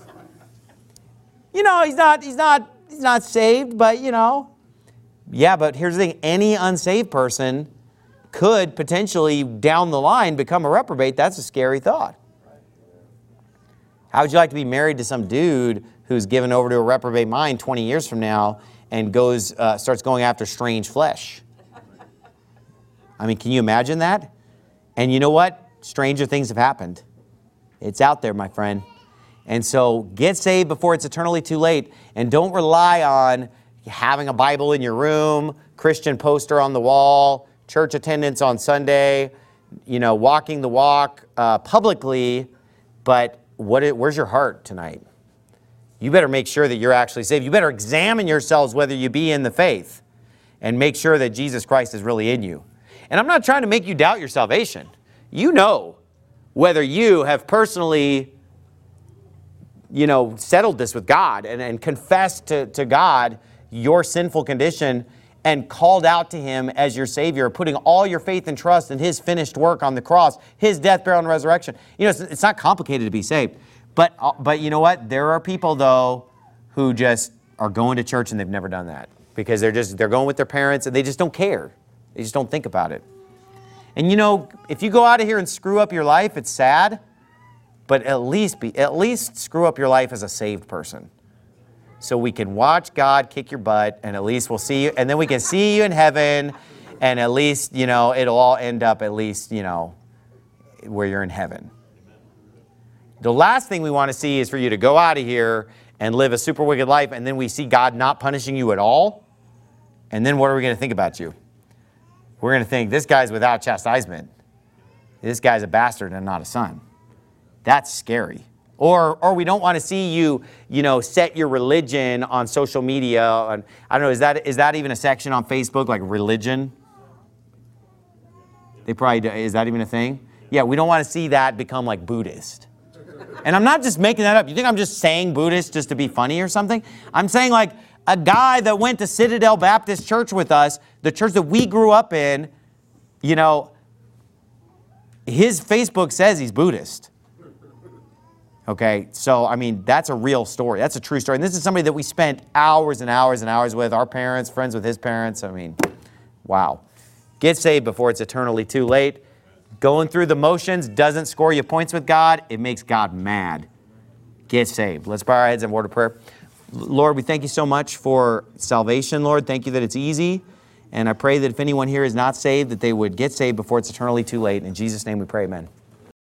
He's not saved, but yeah, but here's the thing. Any unsaved person could potentially down the line become a reprobate. That's a scary thought. How would you like to be married to some dude who's given over to a reprobate mind 20 years from now and starts going after strange flesh? I mean, can you imagine that? And you know what? Stranger things have happened. It's out there, my friend. And so get saved before it's eternally too late. And don't rely on having a Bible in your room, Christian poster on the wall, church attendance on Sunday, walking the walk publicly. But where's your heart tonight? You better make sure that you're actually saved. You better examine yourselves whether you be in the faith and make sure that Jesus Christ is really in you. And I'm not trying to make you doubt your salvation. You know whether you have personally, settled this with God and confessed to God your sinful condition and called out to Him as your Savior, putting all your faith and trust in His finished work on the cross, His death, burial, and resurrection. It's not complicated to be saved. But you know what? There are people, though, who just are going to church and they've never done that because they're going with their parents and they just don't care. They just don't think about it. And if you go out of here and screw up your life, it's sad, but at least screw up your life as a saved person. So we can watch God kick your butt, and at least we'll see you, and then we can see you in heaven, and at least, it'll all end up at least, where you're in heaven. The last thing we want to see is for you to go out of here and live a super wicked life, and then we see God not punishing you at all, and then what are we going to think about you? We're going to think, this guy's without chastisement. This guy's a bastard and not a son. That's scary. Or we don't want to see you, set your religion on social media. And I don't know, is that even a section on Facebook, like religion? They probably do. Is that even a thing? Yeah, we don't want to see that become like Buddhist. And I'm not just making that up. You think I'm just saying Buddhist just to be funny or something? I'm saying like a guy that went to Citadel Baptist Church with us, the church that we grew up in, his Facebook says he's Buddhist. Okay, so I mean, that's a real story. That's a true story. And this is somebody that we spent hours and hours and hours with, our parents, friends with his parents. I mean, wow. Get saved before it's eternally too late. Going through the motions doesn't score you points with God. It makes God mad. Get saved. Let's bow our heads in a word of prayer. Lord, we thank you so much for salvation, Lord. Thank you that it's easy. And I pray that if anyone here is not saved, that they would get saved before it's eternally too late. In Jesus' name we pray, amen.